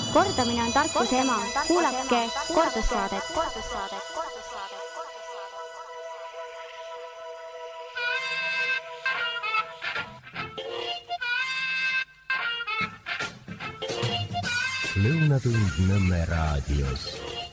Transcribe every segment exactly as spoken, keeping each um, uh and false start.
Kordamine on tarkuse ema. Kuulake kordussaadet. Lõunatund Nõmme raadios.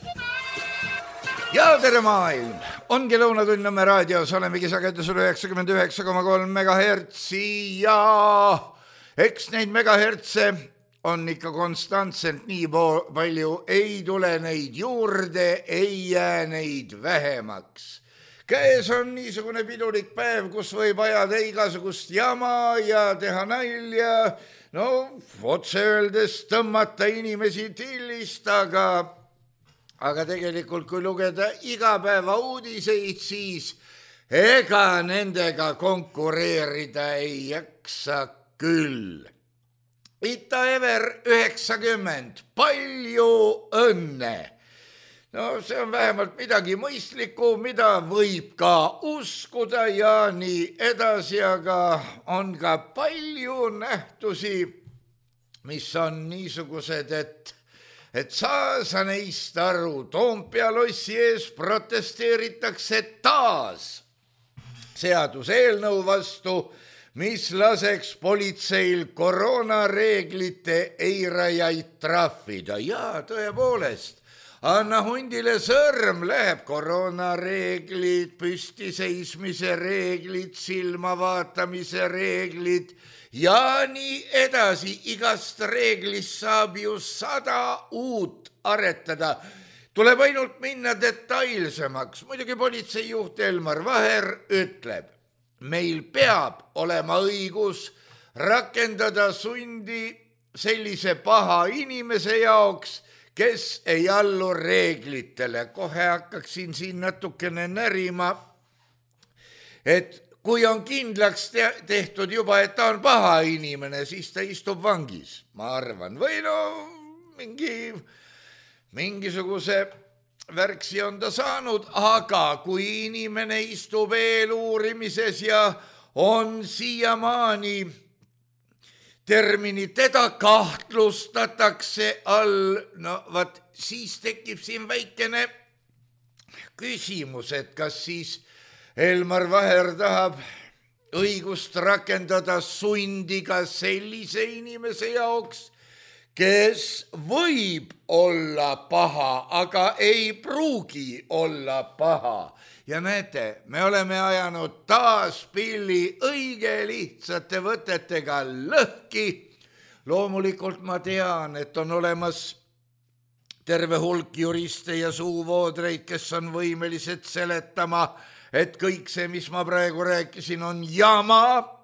Ja tere maailm! Ongi Lõunatund Nõmme raadios, olemegi sagedusel üheksakümmend üheksa koma kolm megahertsi ja eks neid megahertse on ikka konstantselt nii palju, ei tule neid juurde, ei jää neid vähemaks. Käes on niisugune pidulik päev, kus võib ajada igasugust jama ja teha nalja, no otse öeldes tõmmata inimesi tillist, aga, aga tegelikult kui lugeda igapäeva uudiseid, siis ega nendega konkureerida ei jaksa küll. Ita Ever üheksakümmend, palju õnne! No see on vähemalt midagi mõistlikku, mida võib ka uskuda ja nii edasi, aga on ka palju nähtusi, mis on niisugused, et, et saa sa neist aru. Toompea lossi ees protesteeritakse taas seaduseelnõu vastu, mis laseks politseil koroonareeglite eirajaid trahvida. Ja tõepoolest, anna hundile sõrm, läheb koroonareeglid, püstiseismise reeglid, silmavaatamise reeglid ja nii edasi. Igast reeglist saab ju sada uut aretada. Tuleb ainult minna detailsemaks. Muidugi politseijuht Elmar Vaher ütleb, meil peab olema õigus rakendada sundi sellise paha inimese jaoks, kes ei allu reeglitele. Kohe hakkaksin siin natukene närima, et kui on kindlaks tehtud juba, et ta on paha inimene, siis ta istub vangis, ma arvan. Või no mingi, mingisuguse värksi on ta saanud, aga kui inimene istub eeluurimises ja on siiamaani termini teda kahtlustatakse all, no vat, siis tekib siin väikene küsimus, et kas siis Elmar Vaher tahab õigust rakendada sundiga sellise inimese jaoks, kes võib olla paha, aga ei pruugi olla paha. Ja näete, me oleme ajanud taas pilli õige lihtsate võtetega lõhki. Loomulikult ma tean, et on olemas terve hulk juriste ja suuvoodreid, kes on võimelised seletama, et kõik see, mis ma praegu rääkisin, on jama.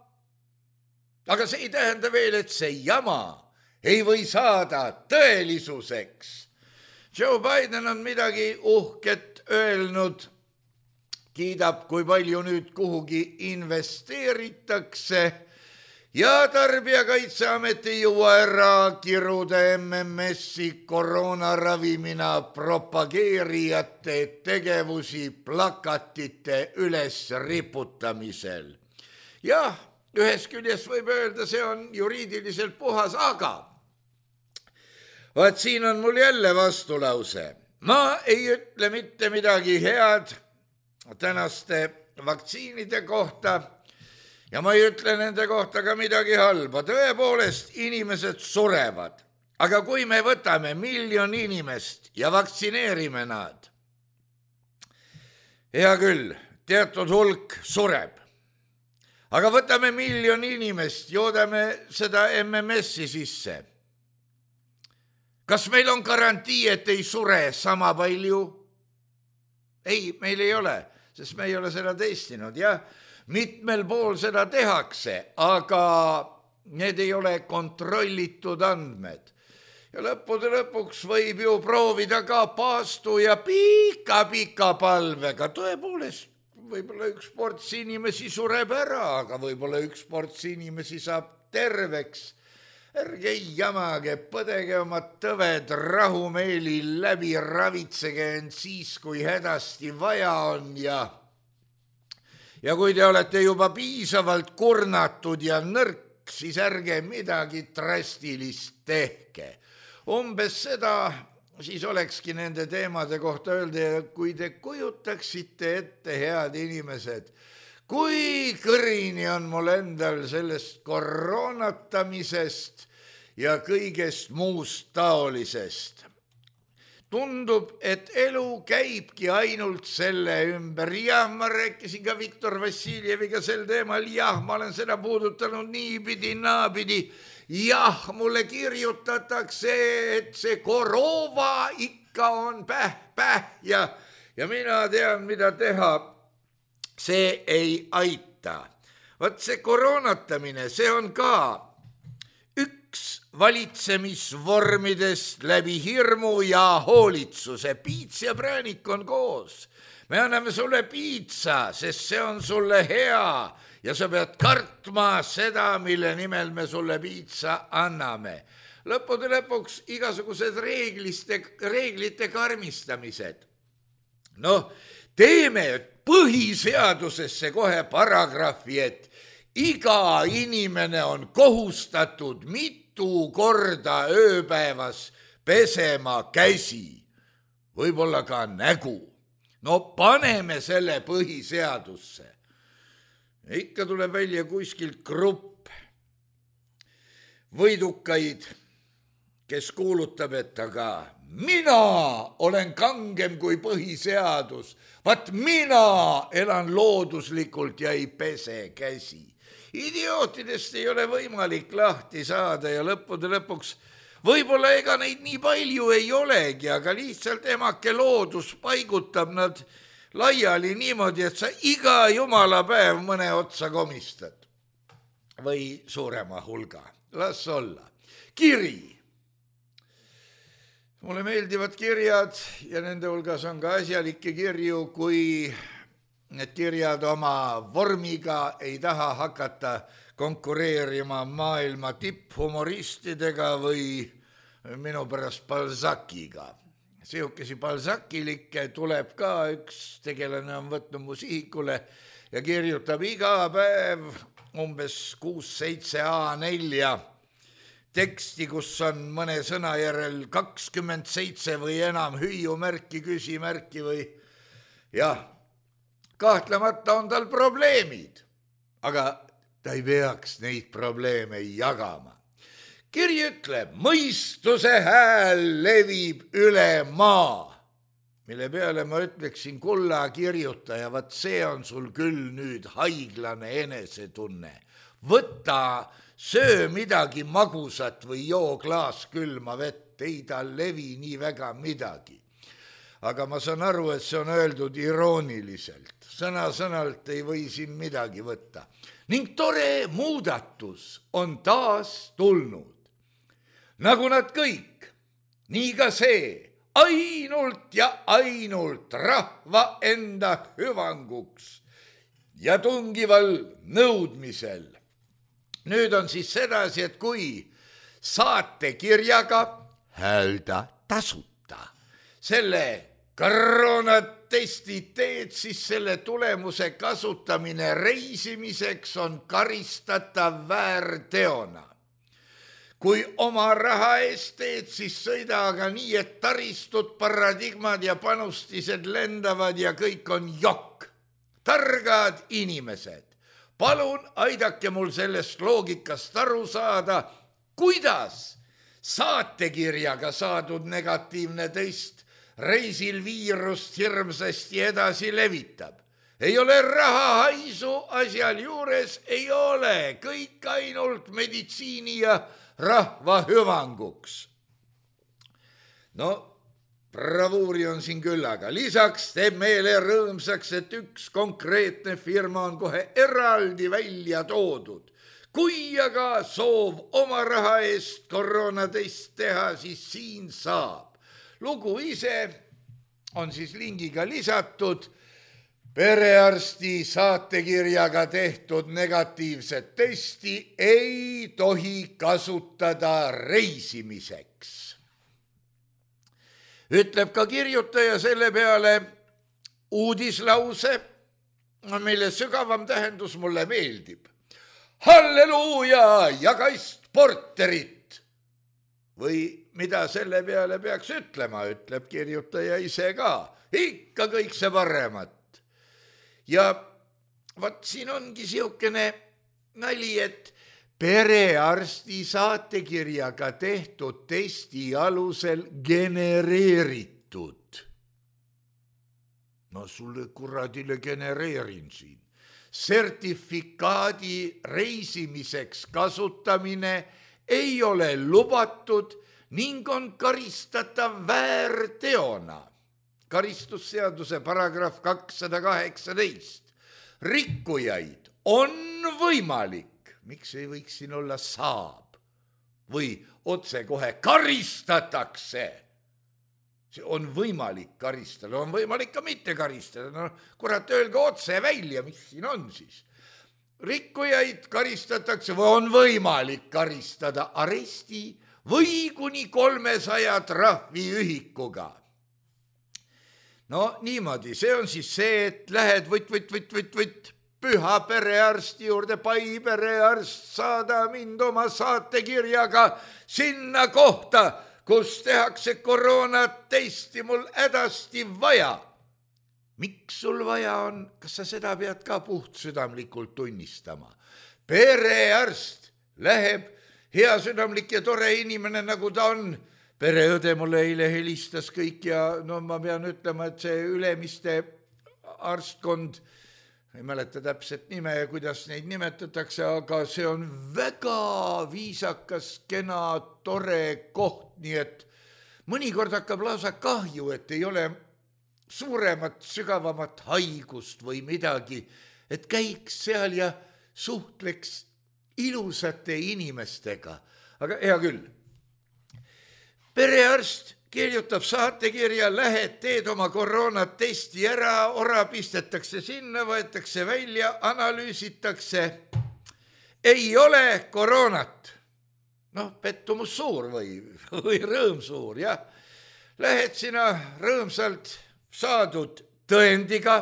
Aga see ei tähenda veel, et see jama ei või saada tõelisuseks. Joe Biden on midagi uhket öelnud, kiidab, kui palju nüüd kuhugi investeeritakse ja Tarbijakaitseamet ei jõua ära kiruda M M S-i koroonaravimina propageerijate tegevusi plakatite üles riputamisel. Jah, ühes küljest võib öelda, see on juriidiliselt puhas, aga vaat siin on mul jälle vastulause. Ma ei ütle mitte midagi head tänaste vaktsiinide kohta ja ma ei ütle nende kohta ka midagi halba. Tõepoolest, inimesed surevad, aga kui me võtame miljon inimest ja vaktsineerime nad, hea küll, teatud hulk sureb, aga võtame miljon inimest, joodame seda M M S-i sisse. Kas meil on garantii, et ei sure sama palju? Ei, meil ei ole, sest me ei ole seda testinud. Ja mitmel pool seda tehakse, aga need ei ole kontrollitud andmed. Ja lõppude lõpuks võib ju proovida ka paastu ja pika-pika palvega. Tõepoolest, võib-olla üks ports inimesi sureb ära, aga võib-olla üks ports inimesi saab terveks. Ärge jamage, põdege oma tõved rahumeeli läbi, ravitsege end siis, kui hädasti vaja on ja ja kui te olete juba piisavalt kurnatud ja nõrk, siis ärge midagi drastilist tehke. umbes seda, siis olekski nende teemade kohta öelda ja kui te kujutaksite ette, head inimesed, kui kõrini on mul endal sellest koroonatamisest ja kõigest muust taolisest. Tundub, et elu käibki ainult selle ümber. Jah, ma rääkisin ka Viktor Vassiljeviga sel teemal. Jah, ma olen seda puudutanud niipidi, naapidi. Jah, mulle kirjutatakse, et see korova ikka on päh, päh ja, ja mina tean, mida teha. See ei aita. Vaat see koroonatamine, see on ka üks valitsemisvormidest läbi hirmu ja hoolitsuse. Piits ja präänik on koos. Me anname sulle piitsa, sest see on sulle hea ja sa pead kartma seda, mille nimel me sulle piitsa anname. Lõppude lõpuks igasugused reegliste, reeglite karmistamised. Noh, teeme põhiseadusesse kohe paragrahvi, et iga inimene on kohustatud mitu korda ööpäevas pesema käsi, võib-olla ka nägu. No paneme selle põhiseadusse. Ikka tuleb välja kuskilt grupp võidukaid, kes kuulutab, et aga mina olen kangem kui põhiseadus. Vaat mina elan looduslikult ja ei pese käsi. Idiootidest ei ole võimalik lahti saada ja lõppude lõpuks võib-olla ega neid nii palju ei olegi, aga lihtsalt emake loodus paigutab nad laiali niimoodi, et sa iga jumala päev mõne otsa komistad. Või suurema hulga. Las olla. Kiri. Mulle meeldivad kirjad ja nende hulgas on ka asjalikke kirju, kui need kirjad oma vormiga ei taha hakata konkureerima maailma tipphumoristidega või minu pärast Balzaciga. Sihukesi balzacilikke tuleb ka, üks tegelane on võtnud mu sihikule ja kirjutab iga päev umbes kuus-seitse A nelja teksti, kus on mõne sõna järel kakskümmend seitse või enam hüüumärki, küsimärki või jah, kahtlemata on tal probleemid, aga ta ei peaks neid probleeme jagama. Kiri ütleb, mõistuse hääl levib üle maa, mille peale ma ütleksin, kulla kirjutaja, vaat see on sul küll nüüd haiglane enesetunne. Võta, söö midagi magusat või joo klaas külma vett, ei ta levi nii väga midagi. Aga ma saan aru, et see on öeldud irooniliselt. Sõna-sõnalt ei või siin midagi võtta. Ning tore muudatus on taas tulnud. Nagu nad kõik, nii ka see, ainult ja ainult rahva enda hüvanguks ja tungival nõudmisel. Nüüd on siis sedasi, et kui saatekirjaga häälda tasuta selle koroonatesti teed, siis selle tulemuse kasutamine reisimiseks on karistatav väärteona. Kui oma raha eest teed, siis sõida aga nii, et taristud, paradigmad ja panustised lendavad ja kõik on jokk. Targad inimesed, palun aidake mul sellest loogikast aru saada, kuidas saatekirjaga saadud negatiivne test reisil viirust hirmsasti edasi levitab. Ei ole raha haisu asjal juures, ei ole, kõik ainult meditsiini ja rahva hüvanguks. No, bravuuri on siin küll, aga lisaks teeb meile rõõmsaks, et üks konkreetne firma on kohe eraldi välja toodud. Kui aga soov oma raha eest koroonatest teha, siis siin saab. Lugu ise on siis lingiga lisatud. Perearsti saatekirjaga tehtud negatiivset testi ei tohi kasutada reisimiseks. Ütleb ka kirjutaja selle peale uudislause, mille sügavam tähendus mulle meeldib. Halleluuja ja kaist porterit! või mida selle peale peaks ütlema, ütleb kirjutaja ise ka. Ikka kõik see paremat. Ja vaat siin ongi siukene nali, et perearsti saatekirjaga tehtud testi alusel genereeritud. No sulle kuradile genereerin siin. Sertifikaadi reisimiseks kasutamine ei ole lubatud ning on karistatav väärteona. Karistusseaduse paragrahv kakssada kaheksateist. Rikkujaid on võimalik, miks ei võiks siin olla saab või otse kohe karistatakse. See on võimalik karistada, on võimalik ka mitte karistada. No kurat, öelge otse välja, mis siin on siis. Rikkujaid karistatakse või on võimalik karistada aresti või kuni kolmesaja trahviühikuga. No niimoodi, see on siis see, et lähed võtt, võtt, võtt, võtt, võtt, püha perearsti juurde, pai perearst, saada mind oma saatekirjaga sinna kohta, kus tehakse koroonatesti mul hädasti vaja. Miks sul vaja on? Kas sa seda pead ka puhtsüdamlikult tunnistama? Perearst läheb, hea südamlik ja tore inimene, nagu ta on. Pereõde mulle eile helistas kõik ja no ma pean ütlema, et see Ülemiste arstkond, ei mäleta täpselt nime ja kuidas neid nimetatakse, aga see on väga viisakas, kena, tore koht, nii et mõnikord hakkab lausa kahju, et ei ole suuremat, sügavamat haigust või midagi, et käiks seal ja suhtleks ilusate inimestega. Aga hea küll. Perearst kirjutab saatekirja, lähed, teed oma koroonatesti ära, ora pistetakse sinna, võetakse välja, analüüsitakse. Ei ole koroonat. Noh, pettumus suur või, või rõõm suur, jah. Lähed sina rõõmsalt saadud tõendiga,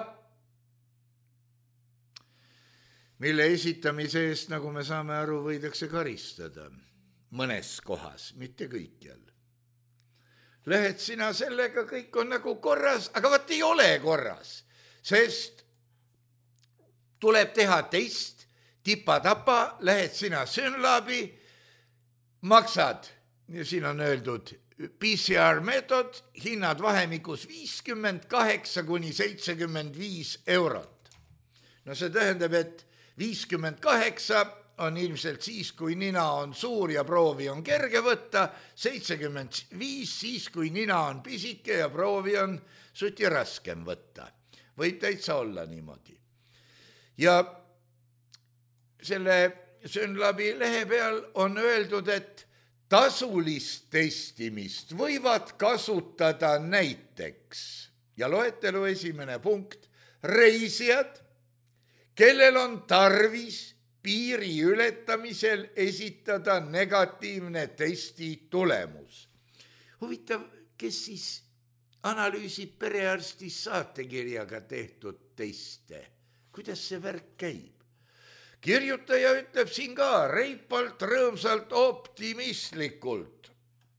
mille esitamise eest, nagu me saame aru, võidakse karistada mõnes kohas, mitte kõikjal. Lähed sina sellega, kõik on nagu korras, aga vaat ei ole korras, sest tuleb teha test, tipa-tapa, lähed sina Synlabi, maksad, ja siin on öeldud P C R meetod, hinnad vahemikus viiskümmend kaheksa kuni seitsekümmend viis eurot. No see tähendab, et viiskümmend kaheksa on ilmselt siis, kui nina on suur ja proovi on kerge võtta, seitsekümmend viis siis, kui nina on pisike ja proovi on suti raskem võtta. Võib täitsa olla niimoodi. Ja selle Synlabi lehe peal on öeldud, et tasulist testimist võivad kasutada näiteks, ja loetelu esimene punkt, reisijad, kellel on tarvis piiri ületamisel esitada negatiivne testi tulemus. Huvitav, kes siis analüüsib perearstis saatekirjaga tehtud teste? Kuidas see värk käib? Kirjutaja ütleb siin ka reipalt, rõõmsalt, optimistlikult.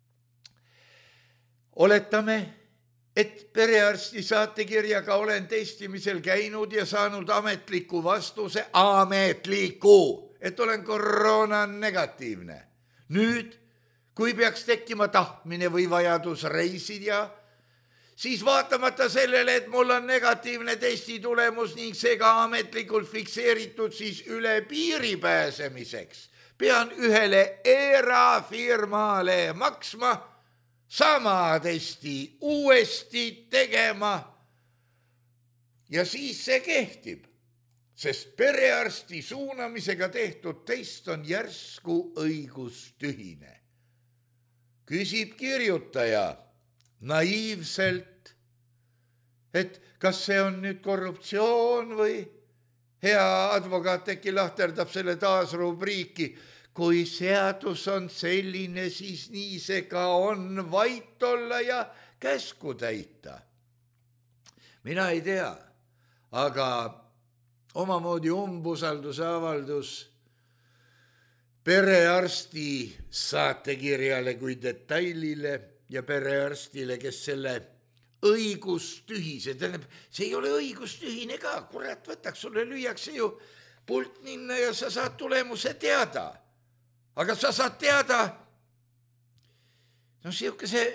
Oletame, et perearsti saatekirjaga olen testimisel käinud ja saanud ametliku vastuse, ametliku, et olen koroona negatiivne. Nüüd, kui peaks tekkima tahtmine või vajadus reisida, siis vaatamata sellele, et mul on negatiivne testi tulemus ning seega ametlikult fikseeritud siis üle piiri pääsemiseks, pean ühele erafirmale maksma sama testi uuesti tegema ja siis see kehtib, sest perearsti suunamisega tehtud test on järsku õigustühine. Küsib kirjutaja naiivselt, et kas see on nüüd korruptsioon või hea advokaat äkki lahterdab selle taas rubriiki. Kui seadus on selline, siis nii see ka on, vait olla ja käsku täita. Mina ei tea, aga omamoodi umbusalduse avaldus perearsti saatekirjale kui detailile ja perearstile, kes selle õigustühise, tähendab, see ei ole õigustühine ka, kurat, võtaks, sulle lüüakse ju pult ninna ja sa saad tulemuse teada. Aga sa saad teada, no siuke see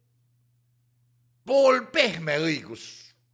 pool pehme õigus,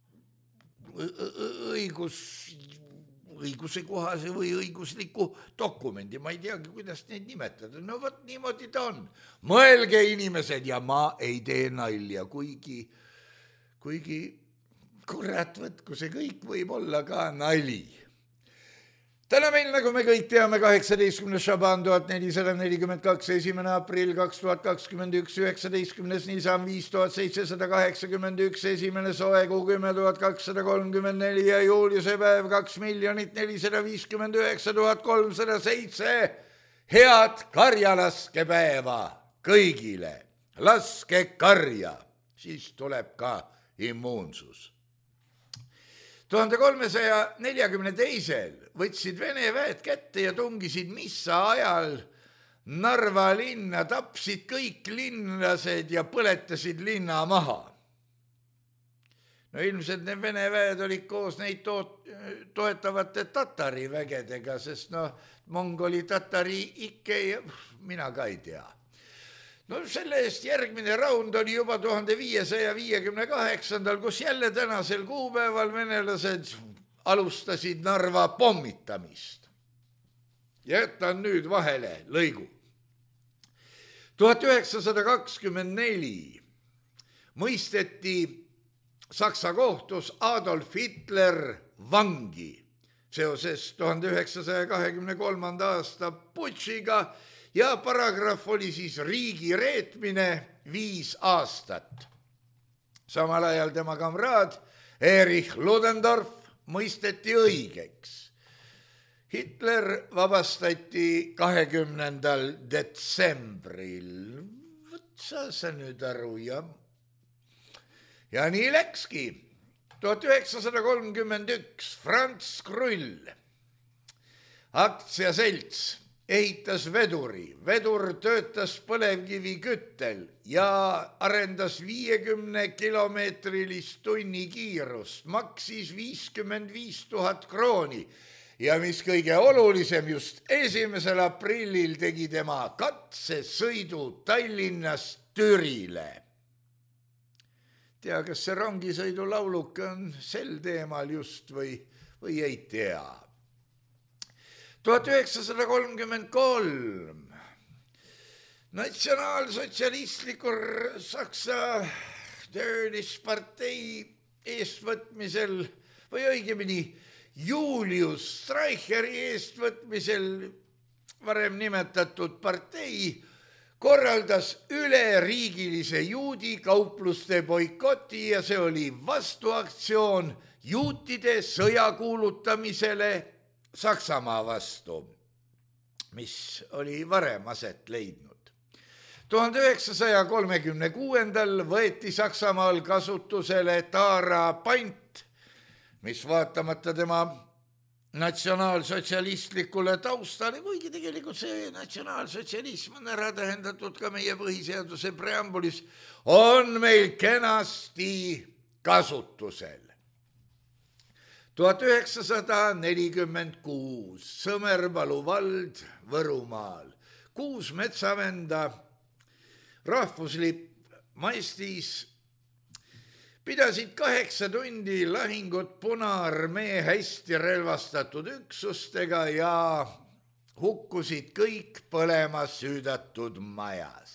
õigus, õiguse kohase või õigusliku dokumendi, ma ei teagi, kuidas neid nimetada, no võt niimoodi ta on. Mõelge inimesed ja ma ei tee nalja, kuigi, kuigi kurat võtku, see kõik võib olla ka nali. Täna meil, nagu me kõik teame, kaheksateistkümnes Šaban tuhat nelisada nelikümmend kaks, esimene aprill kaks tuhat kakskümmend üks, üheksateistkümnes Nisan viis tuhat seitsesada kaheksakümmend üks, esimene soekuu kümme tuhat kakssada kolmkümmend neli ja juuliuse päev kaks miljonit nelisada viiskümmend üheksa tuhat kolmsada seitse. Head karjalaskepäeva kõigile. Laske karja, siis tuleb ka immuunsus. tuhande kolmesaja neljakümne teisel võtsid Vene väed kätte ja tungisid missa ajal Narva linna, tapsid kõik linlased ja põletasid linna maha. No ilmselt need Vene väed olid koos neid toot, toetavate tatari vägedega, sest no mongoli tatari ikke ja mina ka ei tea. No selle eest järgmine raund oli juba tuhande viiesaja viiekümne kaheksandal, kus jälle tänasel kuupäeval venelased alustasid Narva pommitamist. Jätan nüüd vahele lõigu. tuhat üheksasada kakskümmend neli mõisteti Saksa kohtus Adolf Hitler vangi seoses tuhande üheksasaja kahekümne kolmanda aasta putšiga ja paragrahv oli siis riigi reetmine viis aastat. Samal ajal tema kamraad Erich Ludendorff mõisteti õigeks. Hitler vabastati kahekümnendal detsembril. Võt sa sa nüüd aru ja... Ja nii läkski. tuhat üheksasada kolmkümmend üks Franz Krull, aktsiaselts, ehitas veduri, vedur töötas põlevkivi küttel ja arendas viiekümne kilomeetrilist tunni kiirust, maksis viiskümmend viis tuhat krooni ja mis kõige olulisem, just esimesel aprillil tegi tema katsesõidu Tallinnast Türile. Tea, kas see rongisõidu lauluke on sel teemal just või, või ei tea. tuhat üheksasada kolmkümmend kolm natsionaalsotsialistliku Saksa töölispartei eestvõtmisel või õigemini Julius Streicheri eestvõtmisel varem nimetatud partei korraldas üleriigilise juudi kaupluste boikoti ja see oli vastuaktsioon juutide sõja kuulutamisele Saksamaa vastu, mis oli varem aset leidnud. tuhande üheksasaja kolmekümne kuuendal võeti Saksamaal kasutusele Taara pant, mis vaatamata tema natsionaalsotsialistlikule taustale, kuigi tegelikult see natsionaalsotsialism on ära tähendatud ka meie põhiseaduse preambulis, on meil kenasti kasutusel. tuhat üheksasada nelikümmend kuus Sõmerpalu vald Võrumaal, kuus metsavenda, rahvuslipp Maistis, pidasid kaheksa tundi lahingut Punaarmee hästi relvastatud üksustega ja hukkusid kõik põlemas süüdatud majas.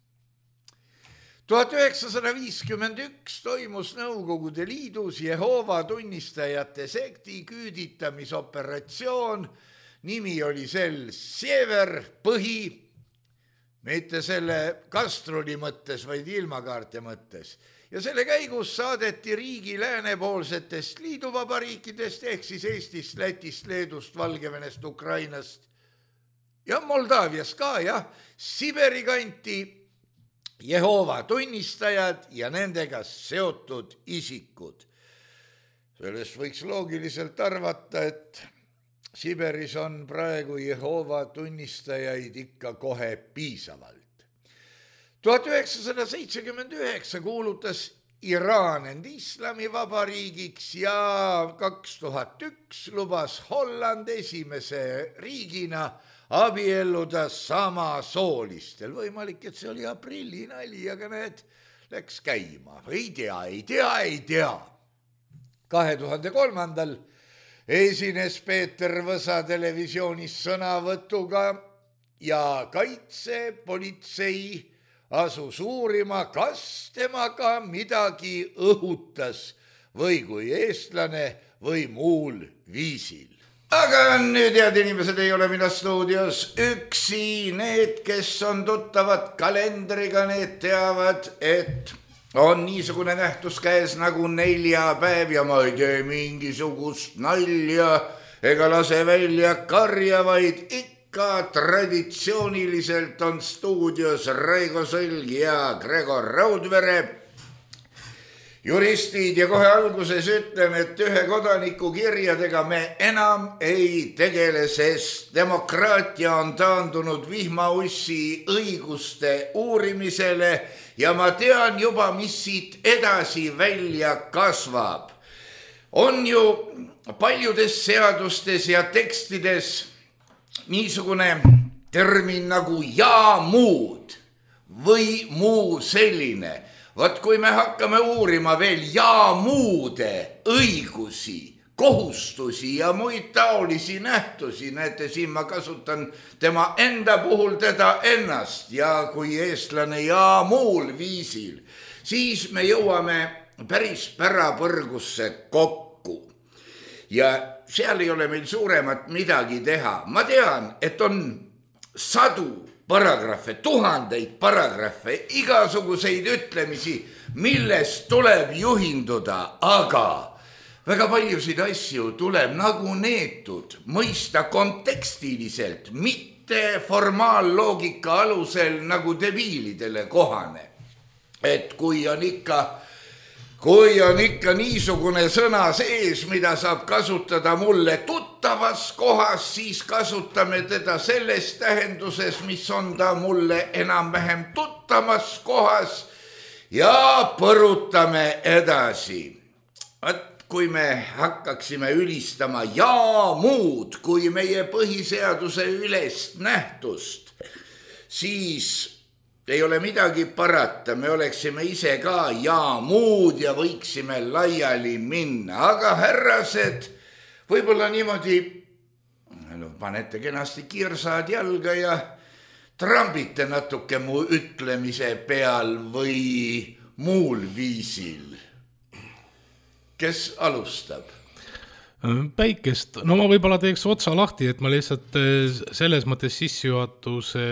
tuhat üheksasada viiskümmend üks toimus Nõukogude Liidus Jehoova tunnistajate sekti küüditamisoperatsioon, nimi oli sel Sever, põhi, mitte selle kastruli mõttes, vaid ilmakaarte mõttes. Ja selle käigus saadeti riigi läänepoolsetest liiduvabariikidest ehk siis Eestist, Lätist, Leedust, Valgevenest, Ukrainast ja Moldaavias ka, jah, Siberi kanti Jehoova tunnistajad ja nendega seotud isikud. Sellest võiks loogiliselt arvata, et Siberis on praegu Jehova tunnistajaid ikka kohe piisavalt. tuhat üheksasada seitsekümmend üheksa kuulutas Iraan end islamivabariigiks ja kaks tuhat üks lubas Holland esimese riigina abielluda samasoolistel. Võimalik, et see oli aprilli nali, aga need läks käima. Ei tea, ei tea, ei tea. kahe tuhande kolmandal esines Peeter Võsa televisioonis sõnavõtuga ja kaitsepolitsei asus uurima, kas temaga midagi õhutas või kui eestlane või muul viisil. Aga nüüd, head inimesed, ei ole mina stuudios üksi. Need, kes on tuttavad kalendriga, need teavad, et on niisugune nähtus käes nagu neljapäev ja ma ei tee mingisugust nalja ega lase välja karja, vaid ikka ka traditsiooniliselt on stuudios Raigo Sõlg ja Gregor Raudvere, juristid, ja kohe alguses ütlen, et ühe kodaniku kirjadega me enam ei tegele, sest demokraatia on taandunud vihmaussi õiguste uurimisele ja ma tean juba, mis siit edasi välja kasvab. On ju paljudes seadustes ja tekstides niisugune termin nagu ja muud või muu selline. Vaat kui me hakkame uurima veel ja muude õigusi, kohustusi ja muid taolisi nähtusi, näete, siin ma kasutan tema enda puhul teda ennast ja kui eestlane ja muul viisil, siis me jõuame päris pärapõrgusse kokku. Ja seal ei ole meil suuremat midagi teha. Ma tean, et on sadu paragrahve, tuhandeid paragrahve, igasuguseid ütlemisi, millest tuleb juhinduda, aga väga paljusid asju tuleb nagu neetud mõista kontekstiliselt, mitte formaalloogika alusel nagu debiilidele kohane. Et kui on ikka Kui on ikka niisugune sõna sees, mida saab kasutada mulle tuttavas kohas, siis kasutame teda selles tähenduses, mis on ta mulle enam-vähem tuttavas kohas ja põrutame edasi. Et kui me hakkaksime ülistama ja muud kui meie põhiseaduse ülest nähtust, siis ei ole midagi parata, me oleksime ise ka ja muud ja võiksime laiali minna. Aga härrased, võib-olla niimoodi no, panete kenasti kirsad jalga ja trambite natuke mu ütlemise peal või muul viisil. Kes alustab? Päikest, no ma võib-olla teeks otsa lahti, et ma lihtsalt selles mõttes sissejuhatuse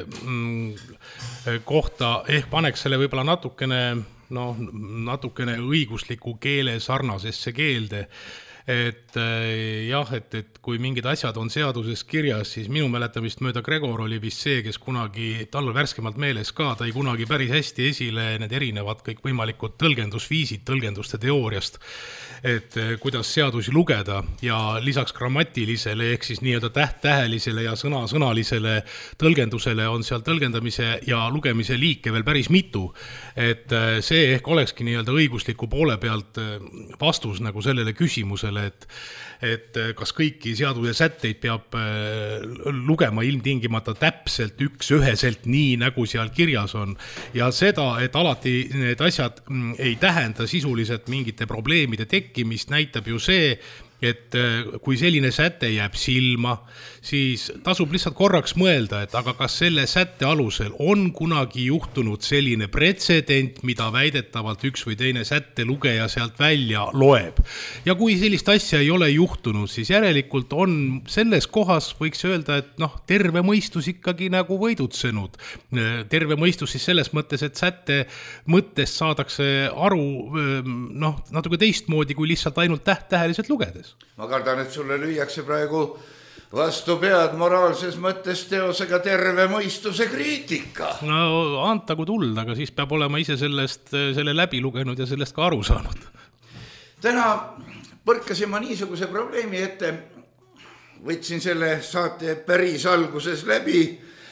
kohta ehk paneks selle võib-olla natukene, no, natukene õigusliku keele sarnasesse keelde. Et jah, et, et kui mingid asjad on seaduses kirjas, siis minu mäletamist mööda Gregor oli vist see, kes kunagi, tal värskemalt meeles ka, ta ei kunagi päris hästi esile need erinevad kõik võimalikud tõlgendusviisid tõlgenduste teooriast, et kuidas seadusi lugeda ja lisaks grammatilisele ehk siis nii-öelda täht-tähelisele ja sõna-sõnalisele tõlgendusele on seal tõlgendamise ja lugemise liike veel päris mitu. Et see ehk olekski nii-öelda õigusliku poole pealt vastus nagu sellele küsimusele, et, et kas kõiki seaduse sätteid peab lugema ilmtingimata täpselt üks üheselt nii, nagu seal kirjas on. Ja seda, et alati need asjad ei tähenda sisuliselt mingite probleemide tekkimist, näitab ju see, et kui selline säte jääb silma, siis tasub lihtsalt korraks mõelda, et aga kas selle sätte alusel on kunagi juhtunud selline pretsedent, mida väidetavalt üks või teine sätte lugeja sealt välja loeb. Ja kui sellist asja ei ole juhtunud, siis järelikult on selles kohas, võiks öelda, et noh, terve mõistus ikkagi nagu võidutsenud. Terve mõistus siis selles mõttes, et sätte mõttest saadakse aru noh, natuke teistmoodi kui lihtsalt ainult täht-täheliselt lugedes. Ma kardan, et sulle lüüakse praegu vastu pead moraalses mõttes teosega terve mõistuse kriitika. No antagu tuld, aga siis peab olema ise sellest, selle läbi lugenud ja sellest ka aru saanud. Täna põrkasin ma niisuguse probleemi ette. võtsin selle saate päris alguses läbi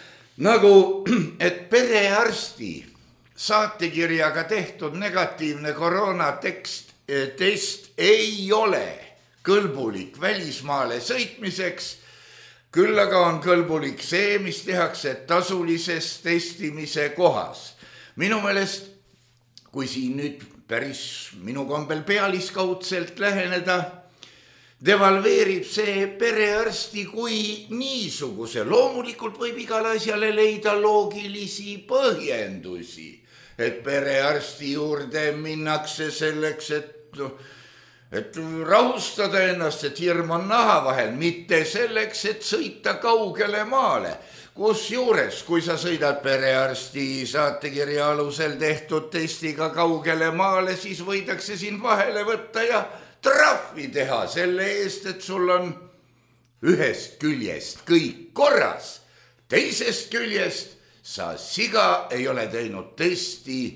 nagu, et perearsti saatekirjaga tehtud negatiivne koroonatekst test ei ole kõlbulik välismaale sõitmiseks, küll aga on kõlbulik see, mis tehakse tasulises testimise kohas. Minu meelest, kui siin nüüd päris minu kombel pealiskaudselt läheneda, devalveerib see perearsti kui niisuguse. Loomulikult võib igale asjale leida loogilisi põhjendusi, et perearsti juurde minnakse selleks, et, et rahustada ennast, et hirm on naha vahel, mitte selleks, et sõita kaugele maale. Kus juures, kui sa sõidad perearsti saatekirja alusel tehtud testiga kaugele maale, siis võidakse siin vahele võtta ja trahvi teha selle eest, et sul on ühest küljest kõik korras, teisest küljest sa siga ei ole teinud testi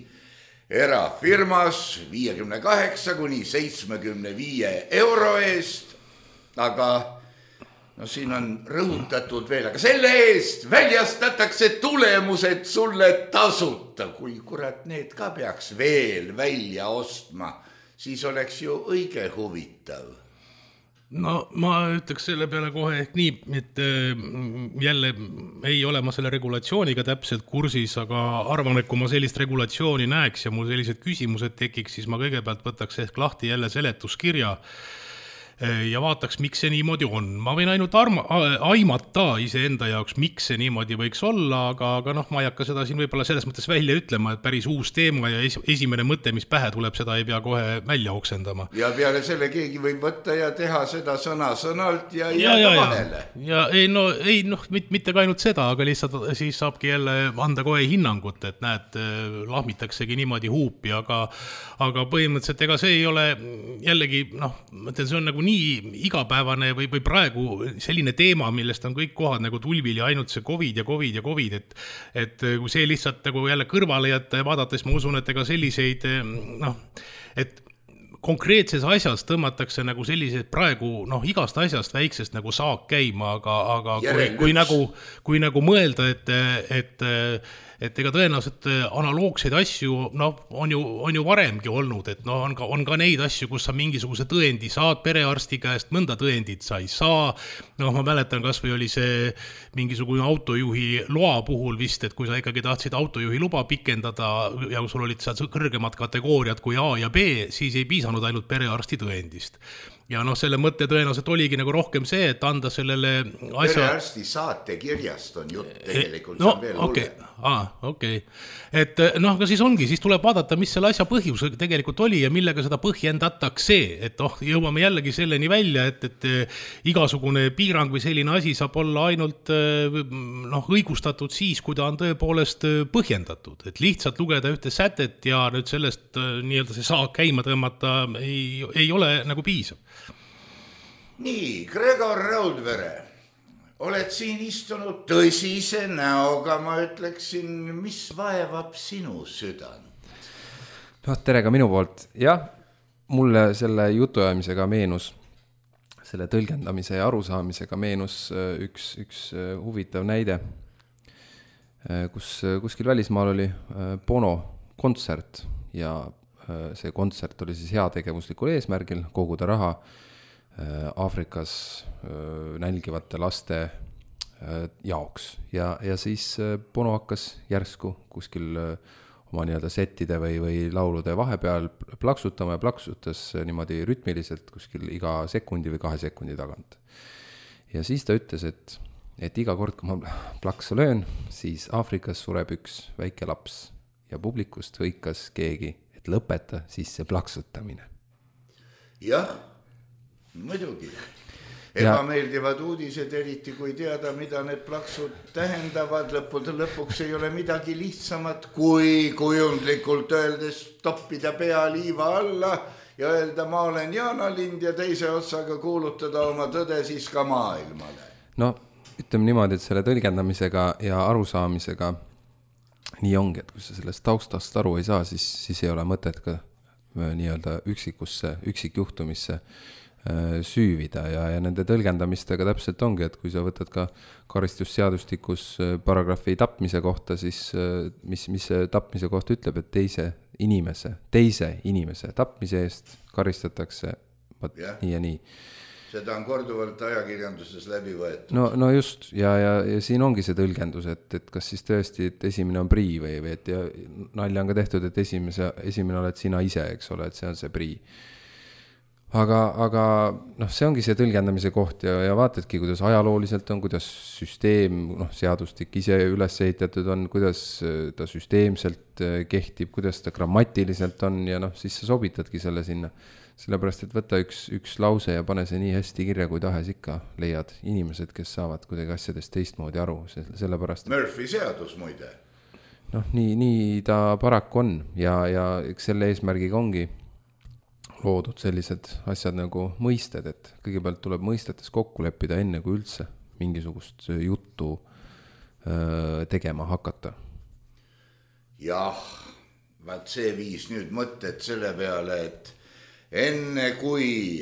erafirmas viiekümne kaheksa kuni seitsmekümne viie euro eest, aga no siin on rõhutatud veel, aga selle eest väljastatakse tulemused sulle tasuta. Kui kurat need ka peaks veel välja ostma, siis oleks ju õige huvitav. No ma ütleks selle peale kohe ehk nii, et jälle ei ole ma selle regulatsiooniga täpselt kursis, aga arvan, et kui ma sellist regulatsiooni näeks ja mul sellised küsimused tekiks, siis ma kõigepealt võtaks ehk lahti jälle seletuskirja ja vaataks, miks see niimoodi on. Ma võin ainult arma, aimata iseenda jaoks, miks see niimoodi võiks olla, aga, aga noh, ma ei hakka seda siin võib-olla selles mõttes välja ütlema, et päris uus teema ja esimene mõte, mis pähe tuleb, seda ei pea kohe välja oksendama. Ja peale selle keegi võib võtta ja teha seda sõna sõnalt ja jääda ja, ja, vahele. Ja, ja ei, no, ei, noh, mitte ka ainult seda, aga lihtsalt siis saabki jälle anda kohe hinnangut, et näed, lahmitaksegi niimoodi huupi, aga, aga põhimõtteliselt ega see ei ole jällegi, noh, mõtlen, see on nagu nii igapäevane või, või praegu selline teema, millest on kõik kohad nagu tulvil ja ainult see COVID ja COVID ja COVID, et, et kui see lihtsalt nagu jälle kõrvale jätta ja vaadates, ma usun, et ega selliseid, noh, et konkreetses asjas tõmmatakse nagu sellised praegu, noh, igast asjast väiksest nagu saak käima, aga, aga kui, kui, nagu, kui nagu mõelda, et, et, et ega tõenäoliselt analoogseid asju, noh, on ju, on ju varemgi olnud, et noh, on ka, on ka neid asju, kus sa mingisuguse tõendi saad perearsti käest, mõnda tõendit sa ei saa, noh, ma mäletan, kas või oli see mingisugune autojuhi loa puhul vist, et kui sa ikkagi tahtsid autojuhi luba pikendada ja kui sul olid seal kõrgemad kategooriad kui A ja B, siis ei piisanud ainult perearsti tõendist. Ja noh, selle mõtte tõenäoliselt oligi nagu rohkem see, et anda sellele asja... Perearsti saate kirjast on jutt tegelikult. No, okei, okay. okay. Et noh, aga siis ongi, siis tuleb vaadata, mis selle asja põhjus tegelikult oli ja millega seda põhjendatakse, et oh, jõuame jällegi selleni välja, et, et igasugune piirang või selline asi saab olla ainult noh, õigustatud siis, kui ta on tõepoolest põhjendatud, et lihtsalt lugeda ühte sätet ja nüüd sellest nii-öelda see saak käima tõmmata ei, ei ole nagu piisav. Nii, Gregor Raudvere, oled siin istunud tõsise näoga, ma ütleksin, mis vaevab sinu südant? No, tere ka minu poolt. Jah, mulle selle jutuajamisega meenus, selle tõlgendamise ja arusaamisega meenus üks, üks huvitav näide, kus kuskil välismaal oli Bono kontsert ja see kontsert oli siis heategevuslikul eesmärgil koguda raha Aafrikas nälgivate laste jaoks ja, ja siis Bono hakkas järsku kuskil oma nii-öelda settide või, või laulude vahepeal plaksutama ja plaksutas niimoodi rütmiliselt kuskil iga sekundi või kahe sekundi tagant. Ja siis ta ütles, et, et iga kord, kui ma plaksu löön, siis Aafrikas sureb üks väike laps ja publikust hõikas keegi, et lõpeta siis see plaksutamine. Jah, muidugi. Ebameeldivad uudised, eriti kui teada, mida need plaksud tähendavad, lõppude lõpuks ei ole midagi lihtsamat, kui kujundlikult öeldes toppida pea liiva alla ja öelda, ma olen Jaanalind ja teise otsaga kuulutada oma tõde siis ka maailmale. No, ütleme niimoodi, et selle tõlgendamisega ja arusaamisega nii ongi, et kui sa sellest taustast aru ei saa, siis, siis ei ole mõtet ka nii-öelda üksikusse, üksikjuhtumisse süüvida ja, ja nende tõlgendamistega täpselt ongi, et kui sa võtad ka karistusseadustikus paragrahvi tapmise kohta, siis mis, mis see tapmise kohta ütleb, et teise inimese, teise inimese tapmise eest karistatakse võt, yeah. nii ja nii. Seda on korduvalt ajakirjanduses läbi võetud. No, no just, ja, ja, ja siin ongi see tõlgendus, et, et kas siis tõesti, et esimene on prii või, või et ja nalja on ka tehtud, et esimese, esimene oled sina ise, eks ole, et see on see prii. Aga, aga noh, see ongi see tõlgendamise koht ja, ja vaatadki, kuidas ajalooliselt on, kuidas süsteem, noh, seadustik ise üles ehitatud on, kuidas ta süsteemselt kehtib, kuidas ta grammatiliselt on ja noh, siis sa sobitadki selle sinna. Sellepärast, et võta üks, üks lause ja pane see nii hästi kirja, kui tahes ikka leiad inimesed, kes saavad kuidagi asjadest teistmoodi aru. Sellepärast, et... Murphy seadus muide. Noh, nii, nii ta paraku on ja, ja eks selle eesmärgiga ongi loodud sellised asjad nagu mõisted, et kõigepealt tuleb mõistetes kokku leppida enne kui üldse mingisugust juttu öö, tegema hakata. Jah, vaat see viis nüüd mõtted selle peale, et enne kui,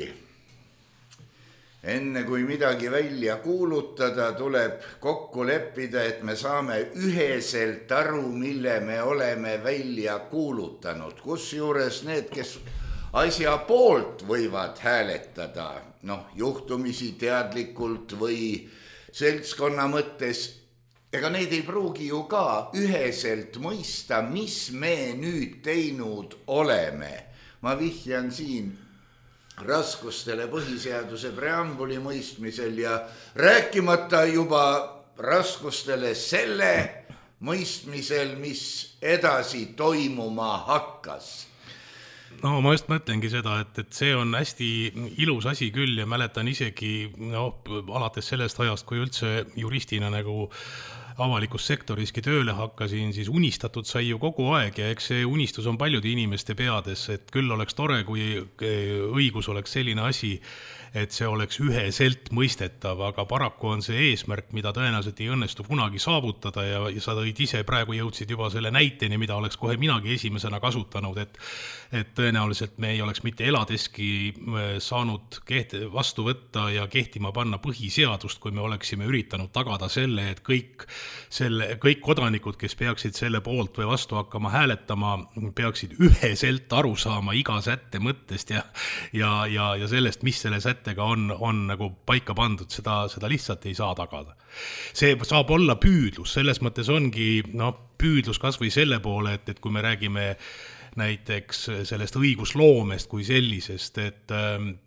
enne kui midagi välja kuulutada, tuleb kokku leppida, et me saame üheselt aru, mille me oleme välja kuulutanud. Kusjuures need, kes asja poolt võivad hääletada, noh, juhtumisi teadlikult või seltskonna mõttes, ega neid ei pruugi ju ka üheselt mõista, mis me nüüd teinud oleme. Ma vihjan siin raskustele põhiseaduse preambuli mõistmisel ja rääkimata juba raskustele selle mõistmisel, mis edasi toimuma hakkas. No ma just mõtlengi seda, et, et see on hästi ilus asi küll ja mäletan isegi no, alates sellest ajast, kui üldse juristina nagu avalikus sektoriski tööle hakkasin, siis unistatud sai ju kogu aeg ja eks see unistus on paljude inimeste peades, et küll oleks tore, kui õigus oleks selline asi, et see oleks üheselt mõistetav, aga paraku on see eesmärk, mida tõenäoliselt ei õnnestu kunagi saavutada ja, ja sa tõid ise praegu jõudsid juba selle näiteni, mida oleks kohe minagi esimesena kasutanud, et, et tõenäoliselt me ei oleks mitte eladeski saanud keht, vastu võtta ja kehtima panna põhiseadust, kui me oleksime üritanud tagada selle, et kõik, selle, kõik kodanikud, kes peaksid selle poolt või vastu hakkama hääletama, peaksid üheselt aru saama iga sätte mõttest ja, ja, ja, ja sellest, mis selle sätte on, on nagu paika pandud, seda, seda lihtsalt ei saa tagada. See saab olla püüdlus, selles mõttes ongi no, püüdlus kas või selle poole, et, et kui me räägime näiteks sellest õigusloomest kui sellisest, et,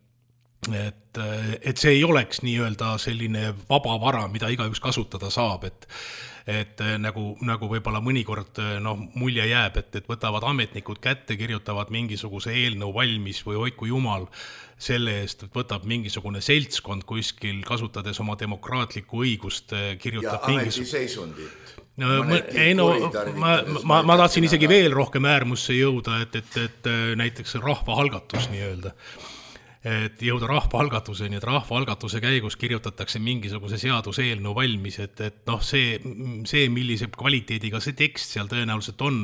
et, et see ei oleks nii-öelda selline vaba vara, mida igaüks kasutada saab, et et nagu, nagu võib-olla mõnikord no, mulje jääb, et, et võtavad ametnikud kätte, kirjutavad mingisuguse eelnõu valmis või hoiku jumal selle eest, et võtab mingisugune seltskond kuskil, kasutades oma demokraatlikku õigust, kirjutab ja ametiseisundit. No, ma, ei, no, ma, ma, ma tahtsin isegi veel rohkem äärmusse jõuda, et, et, et näiteks rahvahalgatus nii-öelda. Et jõuda rahvaalgatuseni, et rahvaalgatuse käigus kirjutatakse mingisuguse seaduse eelnõu valmis, et, et noh, see, see, millise kvaliteediga see tekst seal tõenäoliselt on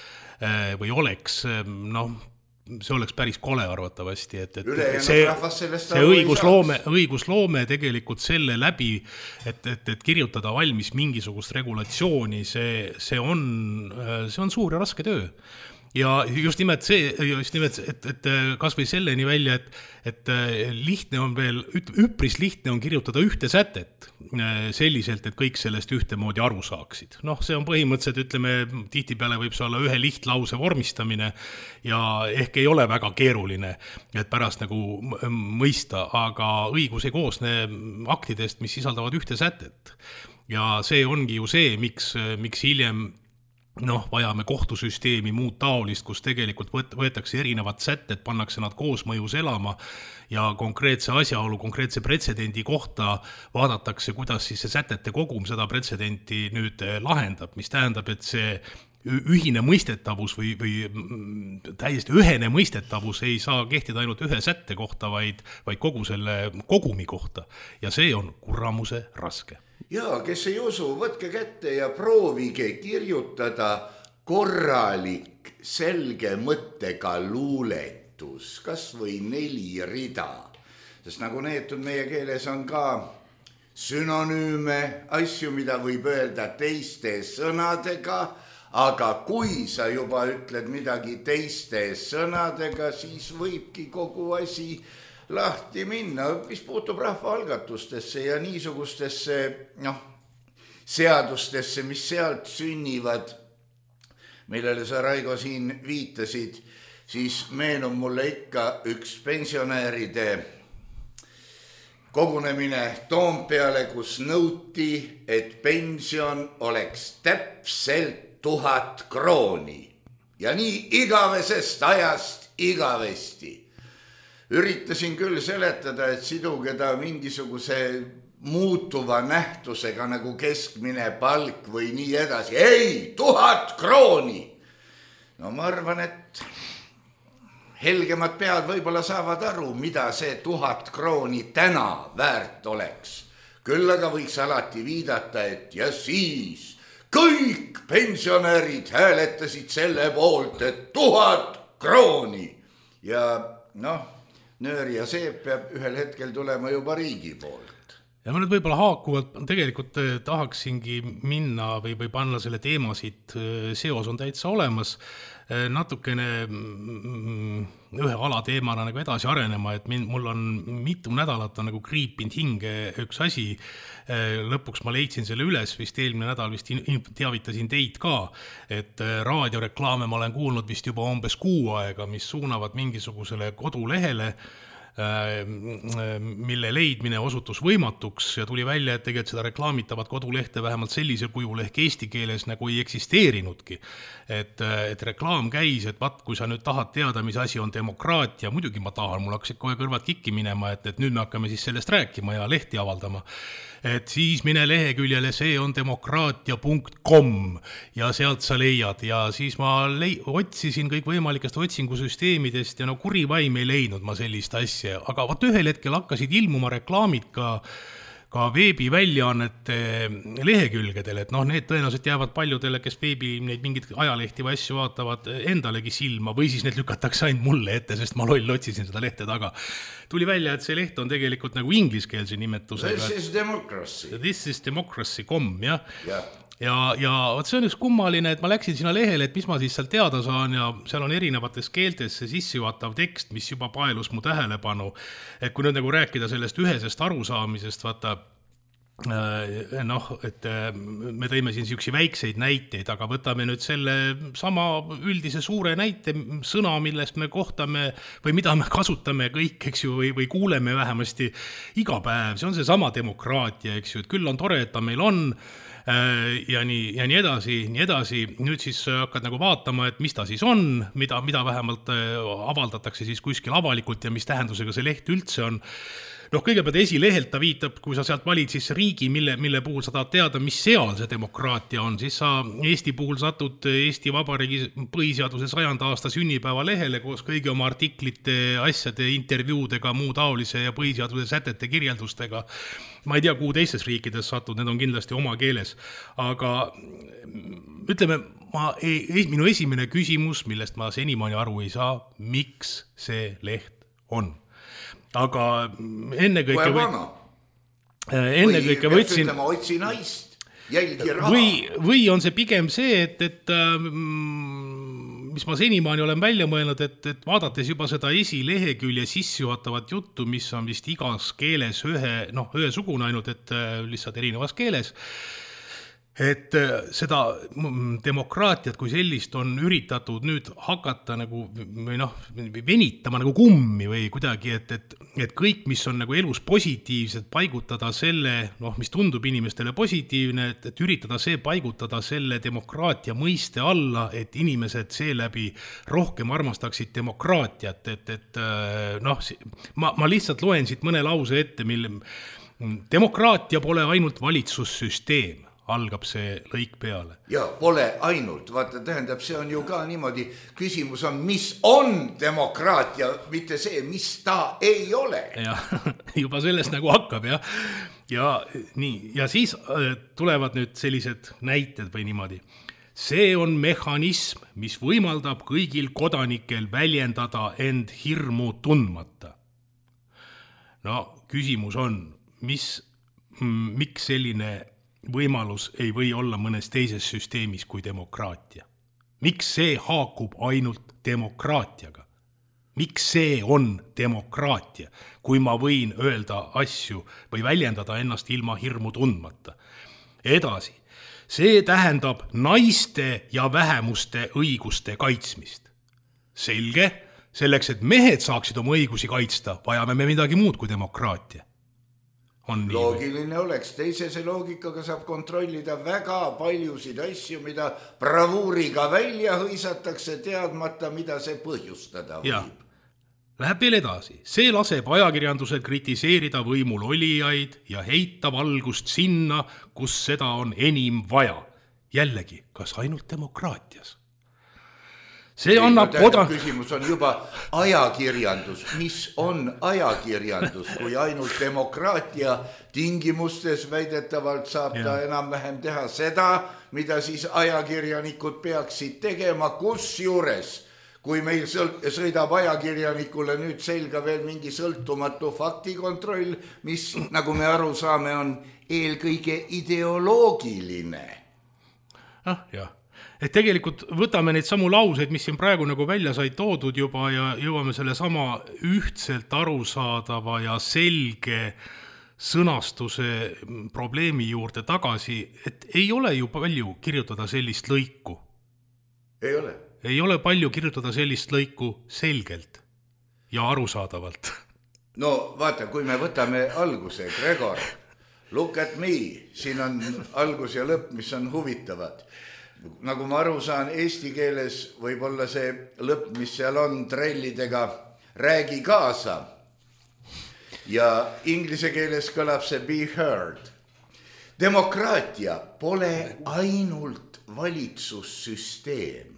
või oleks, noh, see oleks päris kole arvatavasti, et, et see, see õigusloome, õigusloome tegelikult selle läbi, et, et, et kirjutada valmis mingisugust regulatsiooni, see, see, on, see on suur ja raske töö. Ja just nimelt see, just nimelt, et, et kas või selleni välja, et, et lihtne on veel, üpris lihtne on kirjutada ühte sätet selliselt, et kõik sellest ühtemoodi aru saaksid. Noh, see on põhimõtteliselt, ütleme, tihtipeale võib see olla ühe lihtlause vormistamine ja ehk ei ole väga keeruline, et pärast nagu mõista, aga õigus ei koosne aktidest, mis sisaldavad ühte sätet. Ja see ongi ju see, miks, miks hiljem noh, vajame kohtusüsteemi muud taolist, kus tegelikult võetakse erinevad sätted, pannakse nad koosmõjus elama ja konkreetse asjaolu, konkreetse pretsedendi kohta vaadatakse, kuidas siis see sätete kogum seda pretsedenti nüüd lahendab, mis tähendab, et see ühine mõistetavus või, või täiesti ühene mõistetavus ei saa kehtida ainult ühe sätte kohta, vaid, vaid kogu selle kogumi kohta. Ja see on kurramuse raske. Ja, kes ei usu, võtke kätte ja proovige kirjutada korralik selge mõttega luuletus, kas või neli rida. sest nagu neetud meie keeles on ka sünonüüme, asju, mida võib öelda teiste sõnadega, aga kui sa juba ütled midagi teiste sõnadega, siis võibki kogu asi lahti minna, mis puutub rahvaalgatustesse ja niisugustesse noh, seadustesse, mis sealt sünnivad, millele sa, Raigo, siin viitasid, siis meenub mulle ikka üks pensionäride kogunemine Toompeale, kus nõuti, et pension oleks täpselt tuhat krooni ja nii igavesest ajast igavesti. Üritasin küll seletada, et siduge ta mingisuguse muutuva nähtusega nagu keskmine palk või nii edasi. Ei, tuhat krooni! No ma arvan, et helgemad pead võib-olla saavad aru, mida see tuhat krooni täna väärt oleks. Küll aga võiks alati viidata, et ja siis kõik pensionärid hääletasid selle poolt, et tuhat krooni. Ja noh, nöör ja seep peab ühel hetkel tulema juba riigi poolt. Ja ma nüüd võib-olla haakuvalt tegelikult tahaksingi minna või, või panna selle teemasid, seos on täitsa olemas, natukene ühe alateemana nagu edasi arenema, et mul on mitu nädalat on nagu kriipinud hinge üks asi, lõpuks ma leidsin selle üles, vist eelmine nädal vist teavitasin teid ka, et raadioreklaame ma olen kuulnud vist juba umbes kuu aega, mis suunavad mingisugusele kodulehele, mille leidmine osutus võimatuks ja tuli välja, et tegelikult seda reklaamitavat kodulehte vähemalt sellisel kujul ehk eesti keeles nagu ei eksisteerinudki. Et, et reklaam käis, et vaat, kui sa nüüd tahad teada, mis asi on demokraatia, muidugi ma tahan, mul hakkasid kohe kõrvad kikki minema, et, et nüüd me hakkame siis sellest rääkima ja lehti avaldama. Et siis mine leheküljele, see on demokraatia punkt com ja sealt sa leiad ja siis ma lei- otsisin kõik võimalikest otsingusüsteemidest ja no kurivaim ei leidnud ma sellist asja, aga vaat ühel hetkel hakkasid ilmuma reklaamid ka ka veebiväljaannete lehekülgedel, et noh, need tõenäoliselt jäävad paljudele, kes veebi neid mingid ajalehti või asju vaatavad endalegi silma või siis need lükatakse ainult mulle ette, sest ma loll otsisin seda lehte taga. Tuli välja, et see leht on tegelikult nagu ingliskeelse nimetusega. This is democracy. This is democracy punkt com, jah. Yeah. Ja, ja võt see on üks kummaline, et ma läksin sinna lehele, et mis ma siis seal teada saan ja seal on erinevates keeltes see sissejuhatav tekst, mis juba paelus mu tähelepanu. Et kui nüüd nagu rääkida sellest ühesest arusaamisest, vaata, noh, et me tõime siin siuksi väikseid näiteid, aga võtame nüüd selle sama üldise suure näite sõna, millest me kohtame või mida me kasutame kõik, eks ju, või, või kuuleme vähemasti iga päev. See on see sama demokraatia, eks ju, et küll on tore, et ta meil on ja nii, ja nii edasi, nii edasi. Nüüd siis hakkad nagu vaatama, et mis ta siis on, mida, mida vähemalt avaldatakse siis kuskil avalikult ja mis tähendusega see leht üldse on. Noh, kõigepealt esilehelt ta viitab, kui sa sealt valid siis riigi, mille, mille puhul sa tahad teada, mis seal see demokraatia on, siis sa Eesti puhul satud Eesti Vabariigi põhiseaduse sajanda aasta sünnipäeva lehele koos kõigi oma artiklite, asjade, intervjuudega, muu taolise ja põhiseaduse sätete kirjeldustega. Ma ei tea, kuhu teistes riikides satud, need on kindlasti oma keeles, aga ütleme, ma ei, minu esimene küsimus, millest ma senimaani aru ei saa, miks see leht on. Aga enne kõike või, enne või kõike võtsin ütlema, otsi naist, jälgi raha. Või, või on see pigem see, et, et mis ma senimaani olen välja mõelnud, et, et vaadates juba seda esilehekülje sissejuhatavat juttu, mis on vist igas keeles ühe, noh, ühesugune ainult, et lihtsalt erinevas keeles, et seda demokraatiat kui sellist on üritatud nüüd hakata nagu, või noh, venitama nagu kummi või kuidagi, et, et, et kõik, mis on nagu elus positiivsed, paigutada selle, noh, mis tundub inimestele positiivne, et, et üritada see paigutada selle demokraatia mõiste alla, et inimesed seeläbi rohkem armastaksid demokraatiat, et, et noh, ma, ma lihtsalt loen siit mõne lause ette, mille demokraatia pole ainult valitsussüsteem, algab see lõik peale. Ja pole ainult, vaata, tähendab, see on ju ka niimoodi, küsimus on, mis on demokraatia, mitte see, mis ta ei ole. Ja juba sellest nagu hakkab, jah. Ja, nii, ja siis tulevad nüüd sellised näited või niimoodi. See on mehhanism, mis võimaldab kõigil kodanikel väljendada end hirmu tundmata. no küsimus on, mis, miks selline võimalus ei või olla mõnes teises süsteemis kui demokraatia? Miks see haakub ainult demokraatiaga? Miks see on demokraatia, kui ma võin öelda asju või väljendada ennast ilma hirmu tundmata? Edasi, see tähendab naiste ja vähemuste õiguste kaitsmist. Selge, selleks, et mehed saaksid oma õigusi kaitsta, vajame me midagi muud kui demokraatia. Loogiline oleks, teisese loogikaga saab kontrollida väga paljusid asju, mida bravuuriga välja hõisatakse, teadmata, mida see põhjustada võib. Ja. Läheb veel edasi. See laseb ajakirjandusel kritiseerida võimul olijaid ja heita valgust sinna, kus seda on enim vaja. Jällegi, kas ainult demokraatias? See annab koda... Küsimus on juba ajakirjandus. Mis on ajakirjandus, kui ainult demokraatia tingimustes väidetavalt saab ta enam-vähem teha seda, mida siis ajakirjanikud peaksid tegema, kus juures, kui meil sõidab ajakirjanikule nüüd selga veel mingi sõltumatu faktikontroll, mis, nagu me aru saame, on eelkõige ideoloogiline. Ah, jah. Et tegelikult võtame neid samu lauseid, mis siin praegu nagu välja sai toodud juba ja jõuame selle sama ühtselt arusaadava ja selge sõnastuse probleemi juurde tagasi, et ei ole ju palju kirjutada sellist lõiku. Ei ole. Ei ole palju kirjutada sellist lõiku selgelt ja arusaadavalt. No vaata, kui me võtame alguse, Gregor, look at me, siin on algus ja lõpp, mis on huvitavad. Nagu ma aru saan, eesti keeles võib olla see lõpp, mis seal on trellidega, räägi kaasa. Ja inglise keeles kõlab see be heard. Demokraatia pole ainult valitsussüsteem.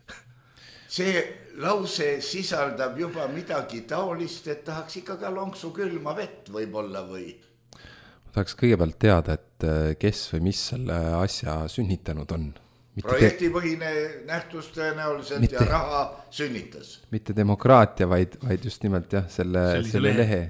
See lause sisaldab juba midagi taolist, et tahaks ikka ka lonksu külma vett võib-olla või? Ma tahaks kõigepealt teada, et kes või mis selle asja sünnitanud on. Projektipõhine nähtus tõenäoliselt mitte, ja raha sünnitas. Mitte demokraatia, vaid, vaid just nimelt jah, selle, selle lehe.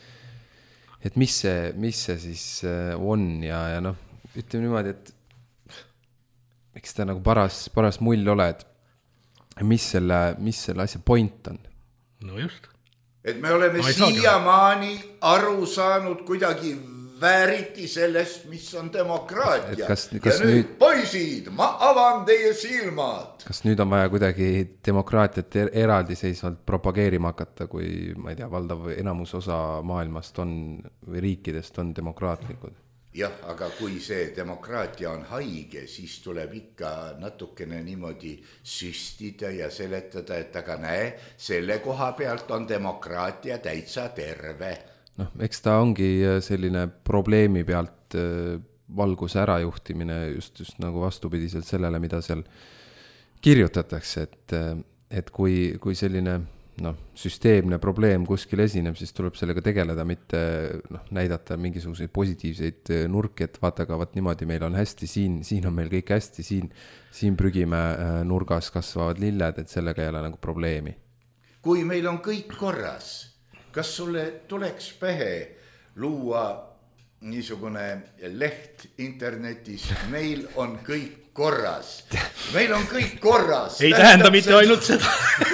Et mis see, mis see siis on ja, ja noh, ütleme niimoodi, et miks ta nagu paras, paras mull oled, mis selle, mis selle asja point on? No just. Et me oleme siiamaani aru saanud kuidagi vääriti sellest, mis on demokraatia. Kas, kas ja nüüd, nüüd, poisid, ma avan teie silmad. Kas nüüd on vaja kuidagi demokraatiat eraldiseisvalt propageerima hakata, kui, ma ei tea, valdav enamus osa maailmast on või riikidest on demokraatlikud? Jah, aga kui see demokraatia on haige, siis tuleb ikka natukene niimoodi süstida ja seletada, et aga näe, selle koha pealt on demokraatia täitsa terve. Noh, eks ta ongi selline probleemi pealt valguse ärajuhtimine just, just nagu vastupidiselt sellele, mida seal kirjutatakse, et, et kui, kui selline noh, süsteemne probleem kuskil esineb, siis tuleb sellega tegeleda, mitte noh, näidata mingisuguseid positiivseid nurki, et vaata ka vaat niimoodi meil on hästi, siin, siin on meil kõik hästi, siin, siin prügime nurgas kasvavad lilled, et sellega ei ole nagu probleemi. Kui meil on kõik korras, kas sulle tuleks pähe luua niisugune leht internetis, meil on kõik korras. Meil on kõik korras. Ei tähenda mitte ainult seda.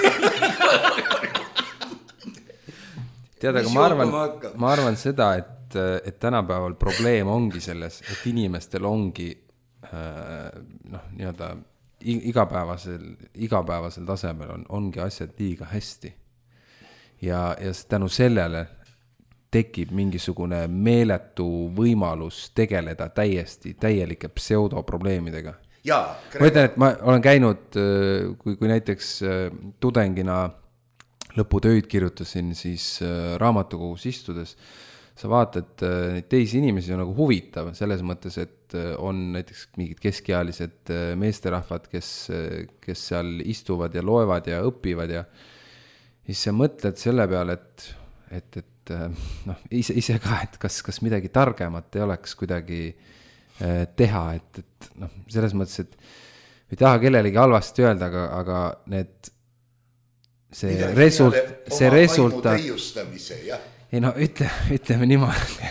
Tead, aga ma arvan, ma arvan seda, et, et tänapäeval probleem ongi selles, et inimestel ongi noh, nii-öelda igapäevasel, igapäevasel tasemel on, ongi asjad liiga hästi. Ja, ja tänu sellele tekib mingisugune meeletu võimalus tegeleda täiesti täielike pseudoprobleemidega. Jaa, ma ütlen, et ma olen käinud, kui, kui näiteks tudengina lõputöid kirjutasin, siis raamatukogus istudes, sa vaatad neid teisi inimesi on nagu huvitav, selles mõttes, et on näiteks mingid keskealised meesterahvad, kes, kes seal istuvad ja loevad ja õpivad ja siis sa mõtled selle peale, et, et, et noh, ise, ise ka, et kas, kas midagi targemat ei oleks kuidagi eh, teha, et, et noh, selles mõttes, et ei taha kellelegi halvasti öelda, aga, aga need see result, see resultaat ei no ütle, ütleme niimoodi,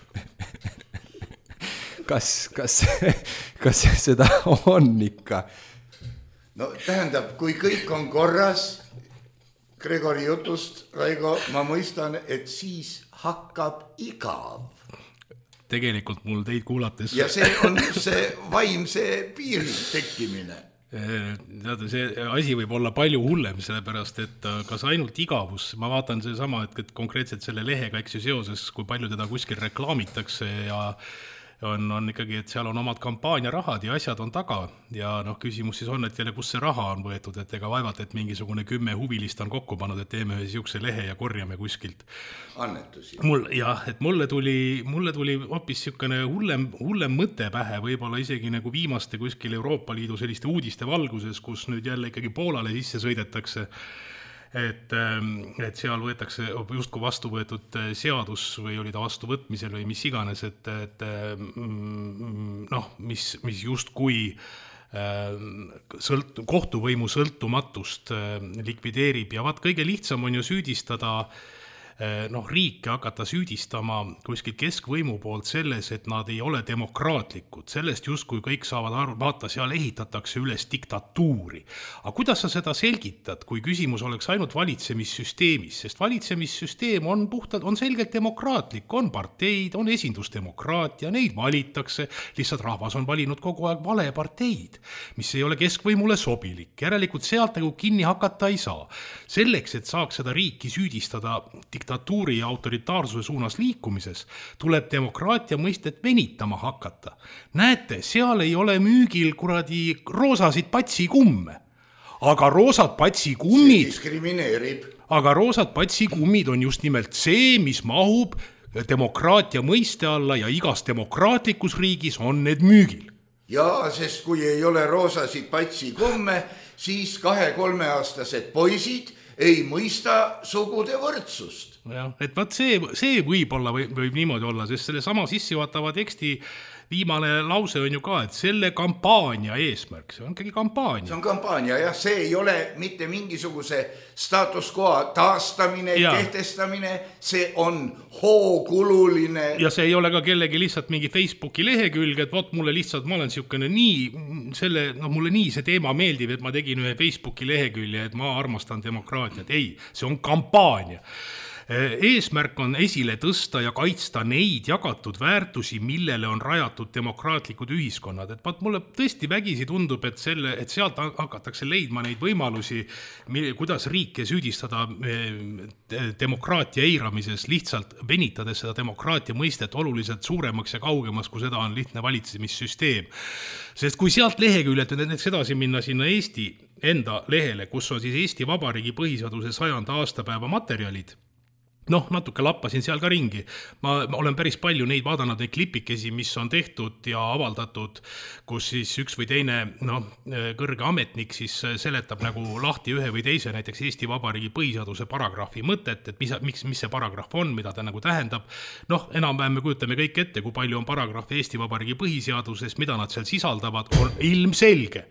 kas, kas, kas seda on ikka? No tähendab, kui kõik on korras, Gregori jutust, Raigo, ma mõistan, et siis hakkab igav. Tegelikult mul teid kuulates... Ja see on see vaimse piiri tekkimine. Teada, see asi võib olla palju hullem, sellepärast, et kas ainult igavus, ma vaatan see sama, et konkreetselt selle lehega, eks ju seoses, kui palju teda kuskil reklaamitakse ja on, on ikkagi, et seal on omad kampaaniarahad ja asjad on taga ja noh, küsimus siis on, et jälle, kus see raha on võetud, et ega vaevalt, et mingisugune kümme huvilist on kokku pannud, et teeme ühe siukse lehe ja korjame kuskilt. Annetusi. Mul, jah, et mulle tuli, mulle tuli hoopis siukene hullem, hullem mõte pähe, võib-olla isegi nagu viimaste kuskil Euroopa Liidu selliste uudiste valguses, kus nüüd jälle ikkagi Poolale sisse sõidetakse, et, et seal võetakse justkui vastu võetud seadus või oli ta vastu võtmisel või mis iganes, et, et noh, mis, mis justkui sõlt, kohtuvõimu sõltumatust likvideerib ja vaat kõige lihtsam on ju süüdistada noh, riike hakata süüdistama kuskil keskvõimu poolt selles, et nad ei ole demokraatlikud. Sellest justkui kõik saavad aru, vaata, seal ehitatakse üles diktatuuri. Aga kuidas sa seda selgitad, kui küsimus oleks ainult valitsemissüsteemis? Sest valitsemissüsteem on puhtalt, on selgelt demokraatlik, on parteid, on esindusdemokraatia, neid valitakse, lihtsalt rahvas on valinud kogu aeg vale parteid, mis ei ole keskvõimule sobilik. Järelikult sealt nagu kinni hakata ei saa. Selleks, et saaks seda riiki süüdistada diktatuuri ja autoritaarsuse suunas liikumises, tuleb demokraatia mõistet venitama hakata. Näete, seal ei ole müügil kuradi roosasid patsikumme. Aga roosad patsikummid, diskrimineerib. Aga roosad patsikummid on just nimelt see, mis mahub demokraatia mõiste alla ja igas demokraatlikus riigis on need müügil. Ja, sest kui ei ole roosasid patsikumme, siis kahe-kolmeaastased poisid ei mõista sugude võrdsust. Ja, et vaat see, see võib olla, võib, võib niimoodi olla, sest selle sama sissejuhatava teksti viimane lause on ju ka, et selle kampaania eesmärk, see on ikkagi kampaania. See on kampaania, jah, see ei ole mitte mingisuguse status quo taastamine, ja. kehtestamine, see on hookululine. Ja see ei ole ka kellegi lihtsalt mingi Facebooki lehekülg, et vot mulle lihtsalt, ma olen siukene nii, selle, no mulle nii see teema meeldib, et ma tegin ühe Facebooki lehekülje, et ma armastan demokraatiat. Ei, see on kampaania. Eesmärk on esile tõsta ja kaitsta neid jagatud väärtusi, millele on rajatud demokraatlikud ühiskonnad. Et vaat mulle tõesti vägisi tundub, et, selle, et sealt hakatakse leidma neid võimalusi, kuidas riike süüdistada demokraatia eiramises, lihtsalt venitades seda demokraatia mõistet oluliselt suuremaks ja kaugemaks, kui seda on lihtne valitsemissüsteem. Sest kui sealt leheküljelt näiteks edasi minna sinna Eesti enda lehele, kus on siis Eesti Vabariigi põhiseaduse sajanda aastapäeva materjalid, noh, natuke lappasin seal ka ringi. Ma olen päris palju neid vaadanud, neid klipikesi, mis on tehtud ja avaldatud, kus siis üks või teine no, kõrge ametnik siis seletab nagu lahti ühe või teise näiteks Eesti Vabariigi põhiseaduse paragrahvi mõtet, et mis, miks, mis see paragrahv on, mida ta nagu tähendab. Noh, enam-vähem me kujutame kõik ette, kui palju on paragrahvi Eesti Vabariigi põhiseaduses, mida nad seal sisaldavad, on ilmselge.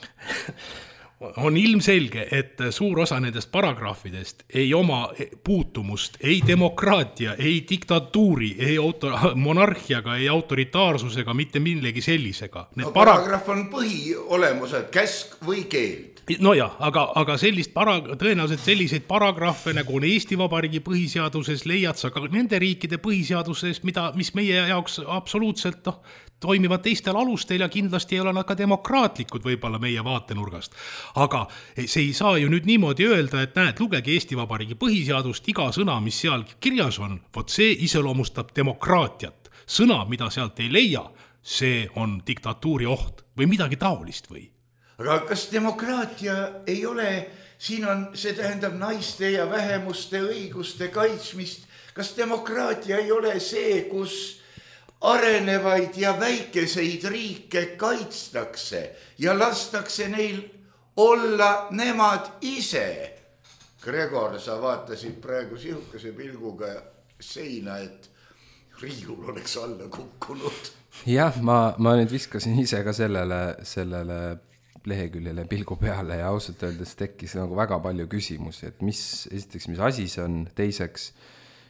On ilmselge, et suur osa nendest paragrahvidest ei oma puutumust, ei demokraatia, ei diktatuuri, ei auto, monarhiaga, ei autoritaarsusega, mitte millegi sellisega. No, paragrahv on põhiolemused, käsk või keeld. No jah, aga, aga sellist para, tõenäoliselt selliseid paragrahve, nagu on Eesti Vabariigi põhiseaduses, leiad sa ka nende riikide põhiseaduses, mida, mis meie jaoks absoluutselt no, toimivad teistel alustel ja kindlasti ei ole nad ka demokraatlikud võib-olla meie vaatenurgast. Aga see ei saa ju nüüd niimoodi öelda, et näed, lugege Eesti Vabariigi põhiseadust, iga sõna, mis seal kirjas on, vot see iseloomustab demokraatiat. Sõna, mida sealt ei leia, see on diktatuuri oht või midagi taolist või? Aga kas demokraatia ei ole, siin on, see tähendab naiste ja vähemuste õiguste kaitsmist, kas demokraatia ei ole see, kus arenevaid ja väikeseid riike kaitstakse ja lastakse neil olla nemad ise? Gregor, sa vaatasid praegu sihukese pilguga seina, et riiul oleks alla kukkunud. Jah, ma, ma nüüd viskasin ise ka sellele, sellele leheküljele pilgu peale ja ausalt öeldes tekkis nagu väga palju küsimusi, et mis, esiteks, mis asi see on, teiseks,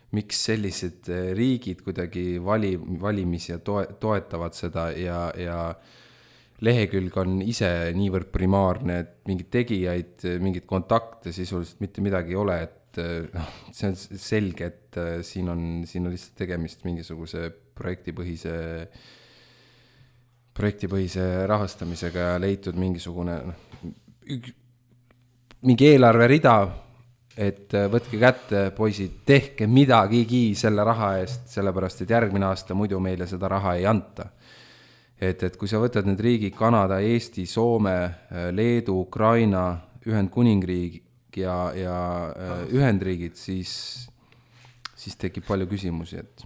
miks sellised riigid kuidagi vali, valimisi ja toe, toetavad seda ja, ja lehekülg on ise niivõrd primaarne, et mingid tegijaid, mingid kontakte sisuliselt mitte midagi ei ole, et noh, see on selge, et siin on, siin on lihtsalt tegemist mingisuguse projektipõhise, projektipõhise rahastamisega ja leitud mingisugune noh, mingi eelarve rida, et võtke kätte, poisid, tehke midagigi selle raha eest, sellepärast, et järgmine aasta muidu meile seda raha ei anta. Et, et kui sa võtad need riigid, Kanada, Eesti, Soome, Leedu, Ukraina, Ühendkuningriik ja, ja Ühendriigid, siis, siis tekib palju küsimusi, et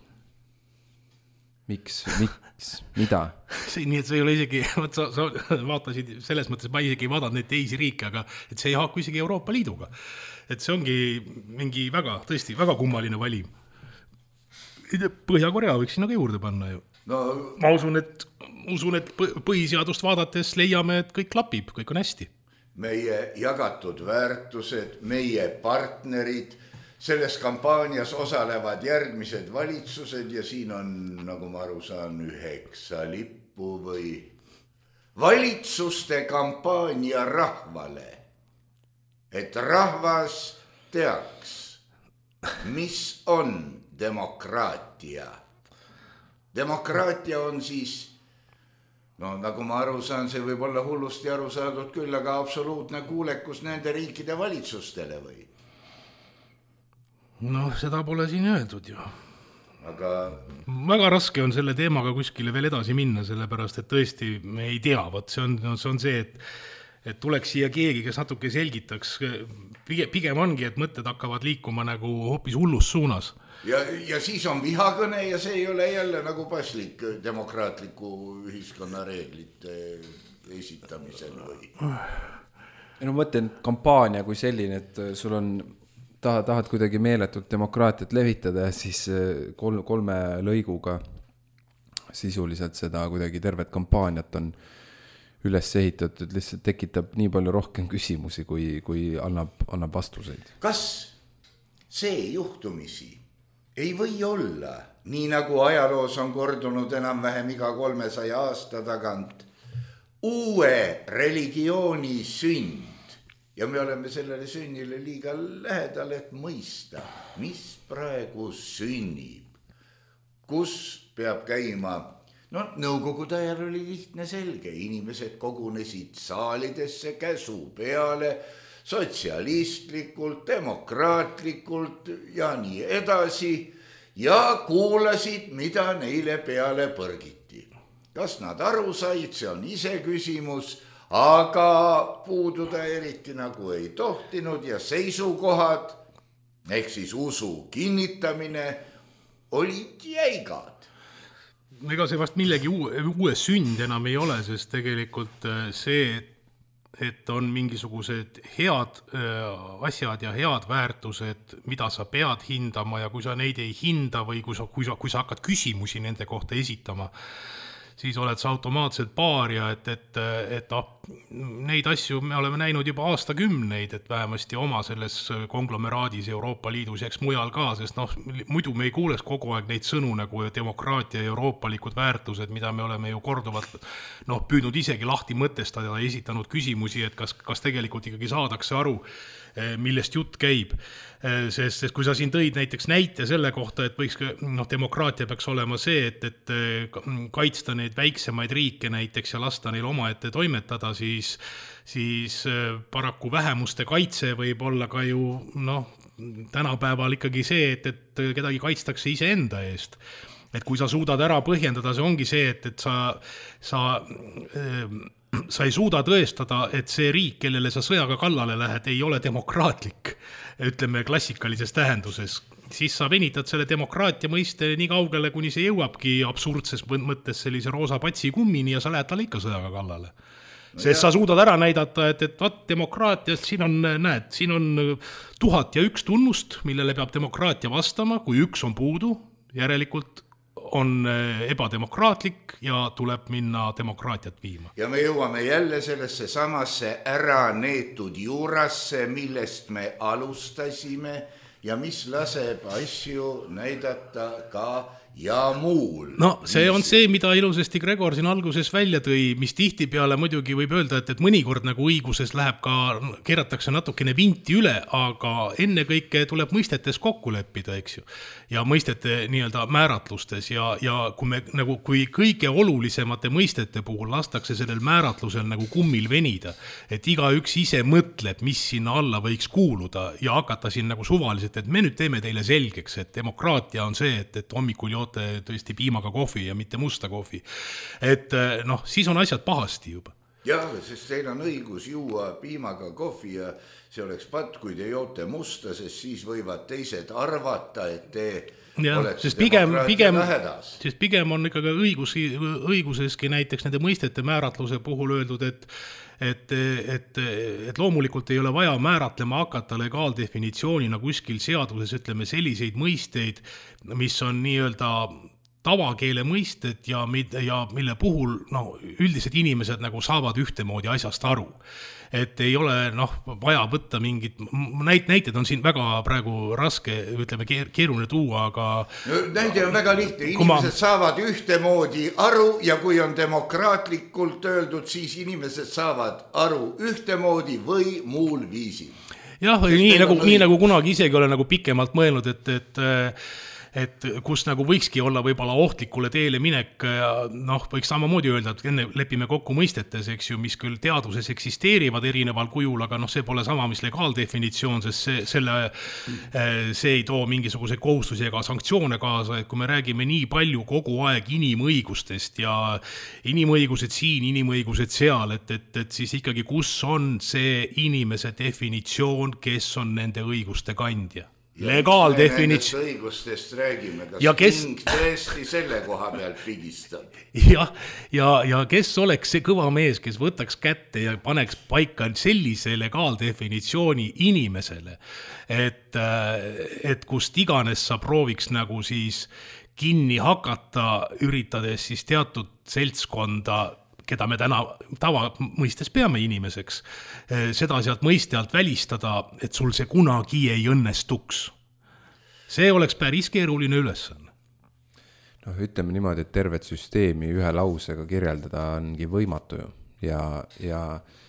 miks, miks, mida? See, nii, et see ei ole isegi, sa, sa vaatasid selles mõttes, ma isegi ei vaadanud neid teisi riike, aga et see ei haaku isegi Euroopa Liiduga. Et see ongi mingi väga, tõesti, väga kummaline valim. Põhja-Korea võiks sinna ka juurde panna ju. No, ma usun, et, usun, et põhiseadust vaadates leiame, et kõik klapib, kõik on hästi. Meie jagatud väärtused, meie partnerid, selles kampaanias osalevad järgmised valitsused ja siin on, nagu ma aru saan, üheksa lippu või valitsuste kampaania rahvale, et rahvas teaks, mis on demokraatia. Demokraatia on siis, no nagu ma aru saan, see võib olla hullusti aru saadud küll, aga absoluutne kuulekus nende riikide valitsustele või? No seda pole siin öeldud ju. Aga väga raske on selle teemaga kuskile veel edasi minna, sellepärast, et tõesti me ei tea, võt see on, see on see, et et tuleks siia keegi, kes natuke selgitaks, pigem ongi, et mõtted hakkavad liikuma nagu hoopis hullus suunas. Ja, ja siis on vihakõne ja see ei ole jälle nagu paslik demokraatliku ühiskonna reeglite esitamisel või? No mõtlen kampaania kui selline, et sul on, tahad, tahad kuidagi meeletult demokraatiat levitada ja siis kolme, kolme lõiguga sisuliselt seda kuidagi tervet kampaaniat on üles ehitatud, lihtsalt tekitab nii palju rohkem küsimusi, kui, kui annab, annab vastuseid. Kas see juhtumisi ei või olla, nii nagu ajaloos on kordunud enam-vähem iga kolmesaja aasta tagant, uue religiooni sünd ja me oleme sellele sünnile liiga lähedal, et mõista, mis praegu sünnib, kus peab käima. No nõukogude ajal oli lihtne selge, inimesed kogunesid saalidesse käsu peale, sotsialistlikult, demokraatlikult ja nii edasi ja kuulasid, mida neile peale põrgiti. Kas nad aru said, see on ise küsimus, aga puududa eriti nagu ei tohtinud ja seisukohad, ehk siis usu kinnitamine, olid jäigad. Ega see vast millegi uue, uue sünd enam ei ole, sest tegelikult see, et on mingisugused head asjad ja head väärtused, mida sa pead hindama ja kui sa neid ei hinda või kui sa, kui sa, kui sa hakkad küsimusi nende kohta esitama, siis oled sa automaatselt paaria, et, et, et ah, neid asju me oleme näinud juba aastakümneid, et vähemasti oma selles konglomeraadis Euroopa Liidus ja eks mujal ka, sest noh, muidu me ei kuules kogu aeg neid sõnu nagu demokraatia ja euroopalikud väärtused, mida me oleme ju korduvalt noh, püüdnud isegi lahti mõtestada ja esitanud küsimusi, et kas, kas tegelikult ikkagi saadakse aru, millest jutt käib. Sest, sest kui sa siin tõid näiteks näite selle kohta, et võiks, noh, demokraatia peaks olema see, et, et kaitsta neid väiksemaid riike näiteks ja lasta neil oma ette toimetada, siis, siis paraku vähemuste kaitse võib olla ka ju, noh, tänapäeval ikkagi see, et, et kedagi kaitstakse ise enda eest. Et kui sa suudad ära põhjendada, see ongi see, et, et sa, sa sa ei suuda tõestada, et see riik, kellele sa sõjaga kallale lähed, ei ole demokraatlik, ütleme klassikalises tähenduses, siis sa venitad selle demokraatia mõiste nii kaugele, kuni see jõuabki absurdses mõttes sellise roosa patsi kummini ja sa lähed talle ikka sõjaga kallale. No sest ja. Sa suudad ära näidata, et, et vaat demokraatiast siin on, näed, siin on tuhat ja üks tunnust, millele peab demokraatia vastama, kui üks on puudu, järelikult on ebademokraatlik ja tuleb minna demokraatiat viima. Ja me jõuame jälle sellesse samasse ära neetud juurasse, millest me alustasime ja mis laseb asju näidata ka ja muul. No see on see, mida ilusasti Gregor siin alguses välja tõi, mis tihtipeale muidugi võib öelda, et, et mõnikord nagu õiguses läheb ka, keeratakse natukene vinti üle, aga enne kõike tuleb mõistetes kokku leppida, eks ju. Ja mõistete nii-öelda määratlustes ja, ja kui, me, nagu, kui kõige olulisemate mõistete puhul lastakse sellel määratlusel nagu kummil venida, et iga üks ise mõtleb, mis sinna alla võiks kuuluda ja hakata siin nagu suvaliselt, et me nüüd teeme teile selgeks, et demokraatia on see, et, et hommikul joote tõesti piimaga kohvi ja mitte musta kohvi. Et noh, siis on asjad pahasti juba. Jah, sest teil on õigus juua piimaga kohvi ja see oleks patt, kui te joote musta, sest siis võivad teised arvata, et te ja, olete pigem, pigem, lähedas. Sest pigem on ikkagi õigus, õiguseski näiteks nende mõistete määratluse puhul öeldud, et Et, et, et loomulikult ei ole vaja määratlema hakata legaaldefinitsioonina kuskil seaduses, ütleme selliseid mõisteid, mis on nii-öelda tavakeele mõisted ja, ja mille puhul no, üldiselt inimesed nagu saavad ühtemoodi asjast aru. Et ei ole noh, vaja võtta mingit, näit, näited on siin väga praegu raske, ütleme keeruline tuua, aga... No, näide on väga lihtne, inimesed ma... saavad ühtemoodi aru ja kui on demokraatlikult öeldud, siis inimesed saavad aru ühtemoodi või muul viisil. Jah, nii nagu, nii nagu kunagi isegi olen nagu pikemalt mõelnud, et... et et kus nagu võikski olla võib-olla ohtlikule teele minek, noh, võiks samamoodi öelda, et enne lepime kokku mõistetes, eks ju, mis küll teaduses eksisteerivad erineval kujul, aga noh, see pole sama, mis legaaldefinitsioon, sest see, selle, see ei too mingisuguse kohustusi ega sanktsioone kaasa, et kui me räägime nii palju kogu aeg inimõigustest ja inimõigused siin, inimõigused seal, et, et, et siis ikkagi kus on see inimese definitsioon, kes on nende õiguste kandja? Legaaldefinitsioon. Õigustest räägime, kas ja kes... king tõesti selle koha pealt pigistab? Ja, ja, ja kes oleks see kõva mees, kes võtaks kätte ja paneks paika sellise legaaldefinitsiooni inimesele, et, et kust iganes sa prooviks nagu siis kinni hakata, üritades siis teatud seltskonda, keda me täna tava mõistes peame inimeseks, seda sealt mõiste alt välistada, et sul see kunagi ei õnnestuks. See oleks päris keeruline ülesanne. Noh, ütleme niimoodi, et tervet süsteemi ühe lausega kirjeldada ongi võimatu ju. Ja, ja,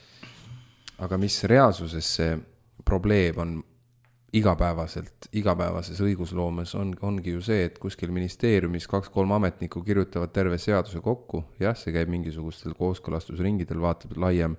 aga mis reaalsuses see probleem on igapäevaselt, igapäevases õigusloomes on, ongi ju see, et kuskil ministeeriumis kaks-kolm ametnikku kirjutavad terve seaduse kokku. Jah, see käib mingisugustel kooskõlastusringidel, vaatab laiem,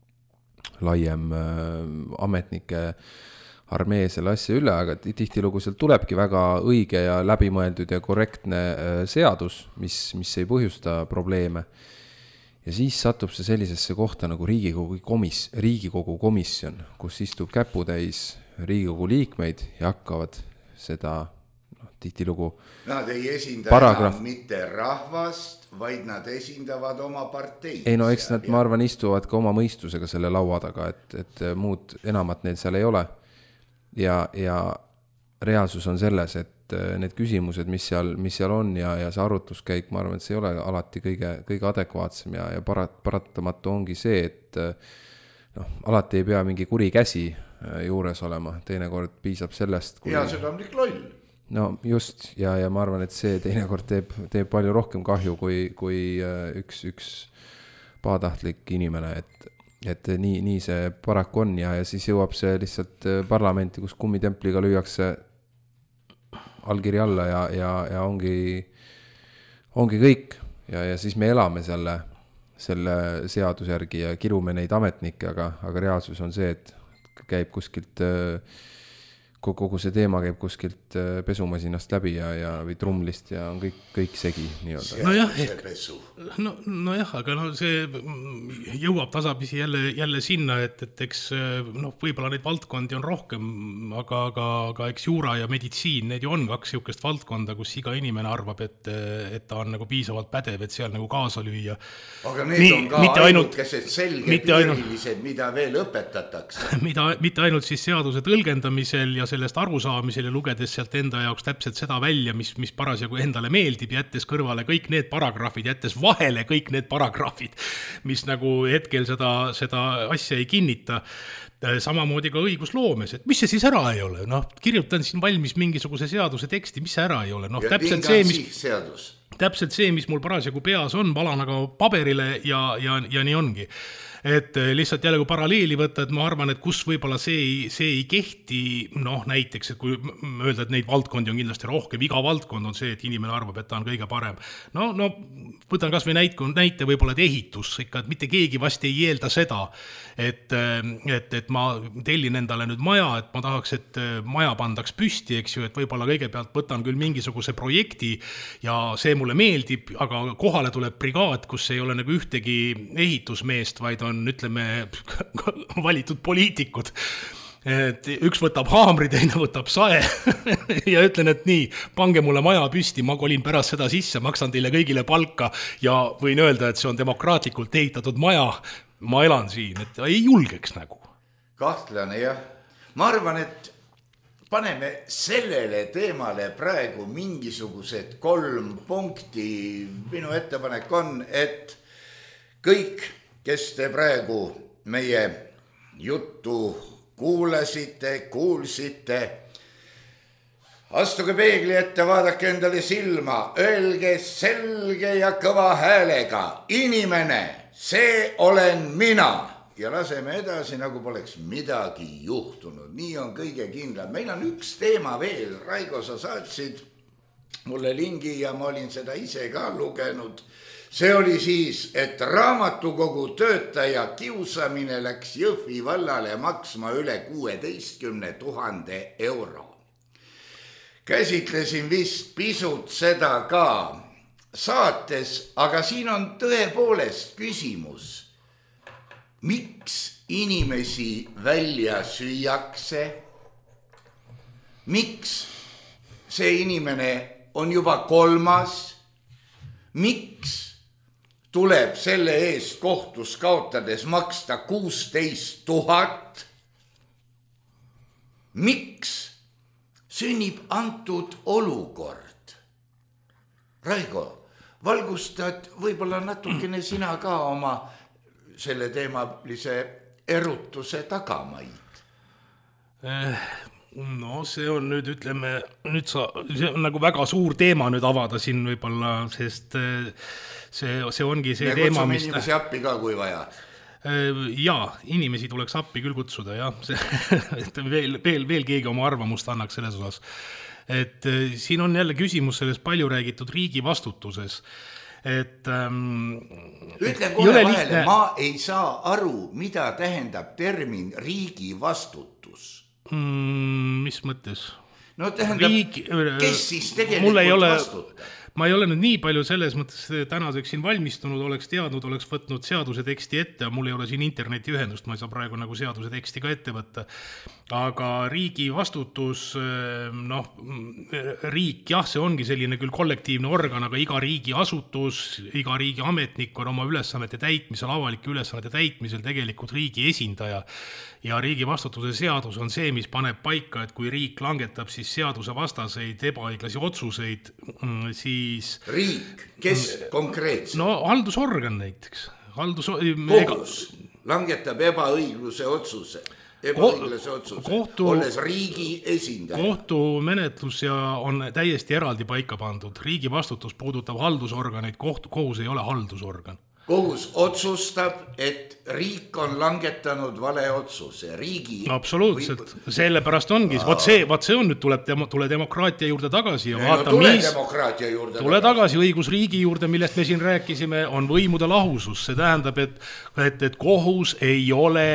laiem äh, ametnike armee selle asja üle, aga tihtilugu sealt tulebki väga õige ja läbimõeldud ja korrektne äh, seadus, mis, mis ei põhjusta probleeme. Ja siis satub see sellisesse kohta nagu Riigikogu, komis, Riigikogu komisjon, kus istub käputäis Riigikogu liikmeid ja hakkavad seda no, tihtilugu nad ei esinda paragrahv... enam mitte rahvast, vaid nad esindavad oma parteid. Ei no eks nad, ma arvan, istuvad ka oma mõistusega selle laua taga, et, et muud enamat neil seal ei ole. Ja, ja reaalsus on selles, et need küsimused, mis seal, mis seal on ja, ja see arutluskäik, ma arvan, et see ei ole alati kõige, kõige adekvaatsem ja, ja parat, paratamatu ongi see, et noh, alati ei pea mingi kuri käsi juures olema, teinekord piisab sellest kui... ja seda on kõik loll. No just, ja, ja ma arvan, et see teinekord teeb, teeb palju rohkem kahju kui, kui üks, üks pahatahtlik inimene, et, et nii, nii see paraku on ja, ja siis jõuab see lihtsalt parlamenti, kus kummitempliga lüüakse allkiri alla ja, ja, ja ongi, ongi kõik ja, ja siis me elame selle, selle seaduse järgi ja kirume neid ametnikke, aga, aga reaalsus on see, et käib kuskilt, kogu see teema käib kuskilt pesumasinast läbi ja, ja või trumlist ja on kõik, kõik segi nii-öelda. No jah, ehk, no, no jah, aga no see jõuab tasapisi jälle, jälle sinna, et, et eks no, võib-olla neid valdkondi on rohkem, aga, aga, aga eks juura ja meditsiin, need ju on kaks siukest valdkonda, kus iga inimene arvab, et, et ta on nagu piisavalt pädev, et seal nagu kaasa lüüa. Aga need Nii, on ka ainukesed selge piirilised, mida veel õpetatakse. Mida, mitte ainult siis seaduse tõlgendamisel ja sellest arusaamisel ja lugedes sealt enda jaoks täpselt seda välja, mis, mis parasjagu endale meeldib, jättes kõrvale kõik need paragrahvid, jättes vahele kõik need paragrahvid, mis nagu hetkel seda, seda asja ei kinnita. Samamoodi ka õigusloomes, et mis see siis ära ei ole, noh, kirjutan siin valmis mingisuguse seaduse teksti, mis see ära ei ole, noh, täpselt see, mis, täpselt see, mis mul parasjagu peas on, valan aga paberile ja, ja, ja nii ongi. Et lihtsalt jälle kui paralleeli võtta, et ma arvan, et kus võib-olla see ei, see ei kehti, noh näiteks, et kui öelda, et neid valdkondi on kindlasti rohkem, iga valdkond on see, et inimene arvab, et ta on kõige parem. No, no võtan kas või näite, näite võib-olla et ehitus, ikka, et mitte keegi vast ei eelda seda, et, et, et ma tellin endale nüüd maja, et ma tahaks, et maja pandaks püsti, eks ju, et võib-olla kõigepealt võtan küll mingisuguse projekti ja see mulle meeldib, aga kohale tuleb brigaad, kus ei ole nagu ühtegi ehitusmeest, vaid on ütleme valitud poliitikud. Et üks võtab haamri, teine võtab sae ja ütlen, et nii, pange mulle maja püsti, ma kolin pärast seda sisse, maksan teile kõigile palka ja võin öelda, et see on demokraatlikult ehitatud maja, ma elan siin, et ei julgeks nagu. Kahtlane, jah. Ma arvan, et paneme sellele teemale praegu mingisugused kolm punkti. Minu ettepanek on, et kõik kes te praegu meie juttu kuulasite, kuulsite, astuge peegli ette, vaadake endale silma, öelge selge ja kõva häälega, inimene, see olen mina. Ja laseme edasi, nagu poleks midagi juhtunud. Nii on kõige kindlam. Meil on üks teema veel. Raigo, sa saatsid mulle lingi ja ma olin seda ise ka lugenud. See oli siis, et raamatukogu töötaja kiusamine läks Jõhvi vallale maksma üle kuueteistkümne tuhande euro. Käsitlesin vist pisut seda ka saates, aga siin on tõepoolest küsimus, miks inimesi välja süüakse, miks see inimene on juba kolmas, miks tuleb selle eest kohtus kaotades maksta kuusteist tuhat. Miks sünnib antud olukord? Raigo, valgustad võib-olla natukene sina ka oma selle teemalise erutuse tagamaid? No see on nüüd, ütleme, nüüd sa, see on nagu väga suur teema nüüd avada siin võib-olla, sest see, see ongi see Me teema, mis... Me kutsume inimesi appi ka, kui vaja. Jaa, inimesi tuleks appi küll kutsuda, jah. Et veel, veel, veel keegi oma arvamust annaks selles osas. Et siin on jälle küsimus selles palju räägitud riigi vastutuses. Et, ähm, Ütlen kohe vahele, lihtne... ma ei saa aru, mida tähendab termin riigi vastutus. Mm, mis mõttes? No tähendab, Riigi, kes siis tegelikult ole, vastutab? Ma ei ole nüüd nii palju selles mõttes tänaseks siin valmistunud, oleks teadnud, oleks võtnud seaduse teksti ette, mul ei ole siin internetiühendust, ma ei saa praegu nagu seaduse teksti ka ette võtta. Aga riigi vastutus, noh, riik, jah, see ongi selline küll kollektiivne organ, aga iga riigi asutus, iga riigi ametnik on oma ülesannete täitmisel, avalike ülesannete täitmisel tegelikult riigi esindaja. Ja riigi vastutuse seadus on see, mis paneb paika, et kui riik langetab siis seaduse vastaseid ebaõiglasi otsuseid, siis... Riik, kes konkreetselt? No haldusorgan näiteks. Haldus... Kohus langetab ebaõigluse otsuse. Ebaõiglase otsuse, kohtu, olles riigi esindaja. Kohtumenetlus ja on täiesti eraldi paika pandud. Riigi vastutus puudutab haldusorganeid, kohtu, kohus ei ole haldusorgan. Kohus otsustab, et riik on langetanud vale otsuse. Riigi... Absoluutselt. Sellepärast ongi. Vaat see, vaat see on nüüd, tuleb demo, tule demokraatia juurde tagasi. Ja vaata, no, tule mis... demokraatia juurde tule tagasi. tagasi õigusriigi juurde, millest me siin rääkisime, on võimude lahusus. See tähendab, et, et, et kohus ei ole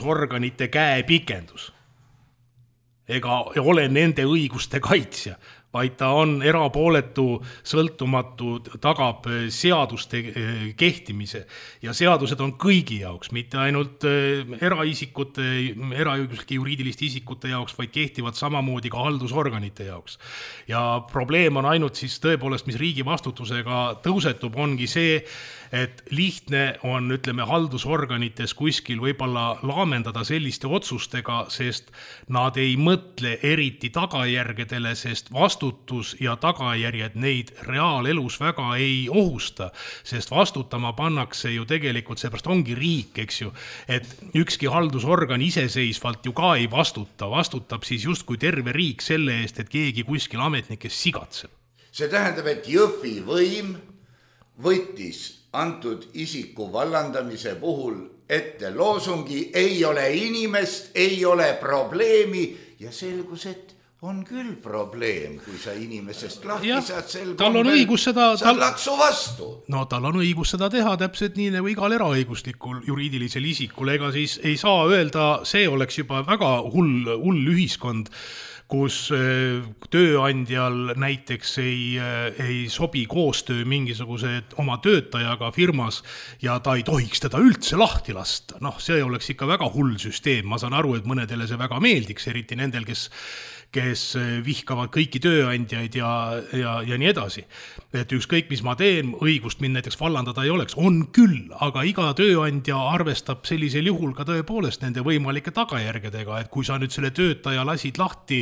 haldusorganite käepikendus. Ega ole nende õiguste kaitsja. vaid ta on erapooletu, sõltumatu, tagab seaduste kehtimise ja seadused on kõigi jaoks, mitte ainult eraisikute, eraõiguslike juriidiliste isikute jaoks, vaid kehtivad samamoodi ka haldusorganite jaoks. Ja probleem on ainult siis tõepoolest, mis riigi vastutusega tõusetub, ongi see, et lihtne on, ütleme, haldusorganites kuskil võib-olla laamendada selliste otsustega, sest nad ei mõtle eriti tagajärgedele, sest vastutus ja tagajärjed neid reaalelus väga ei ohusta, sest vastutama pannakse ju tegelikult, seepärast ongi riik, eks ju, et ükski haldusorgan iseseisvalt ju ka ei vastuta, vastutab siis justkui terve riik selle eest, et keegi kuskil ametnikest sigatseb. See tähendab, et Jõhvi võim võttis antud isiku vallandamise puhul ette loosungi, ei ole inimest, ei ole probleemi ja selgus, et on küll probleem, kui sa inimesest lahti ja, saad sel tal on õigus seda, sa tal... laksu vastu. No tal on õigus seda teha täpselt nii nagu igal eraõiguslikul juriidilisel isikul, ega siis ei saa öelda, see oleks juba väga hull, hull ühiskond, kus tööandjal näiteks ei, ei sobi koostöö mingisuguse oma töötajaga firmas ja ta ei tohiks teda üldse lahti lasta. Noh, see oleks ikka väga hull süsteem. Ma saan aru, et mõnedele see väga meeldiks, eriti nendel, kes kes vihkavad kõiki tööandjaid ja, ja, ja nii edasi. Et ükskõik, mis ma teen, õigust mind näiteks vallandada ei oleks. On küll, aga iga tööandja arvestab sellisel juhul ka tõepoolest nende võimalike tagajärgedega, et kui sa nüüd selle töötaja lasid lahti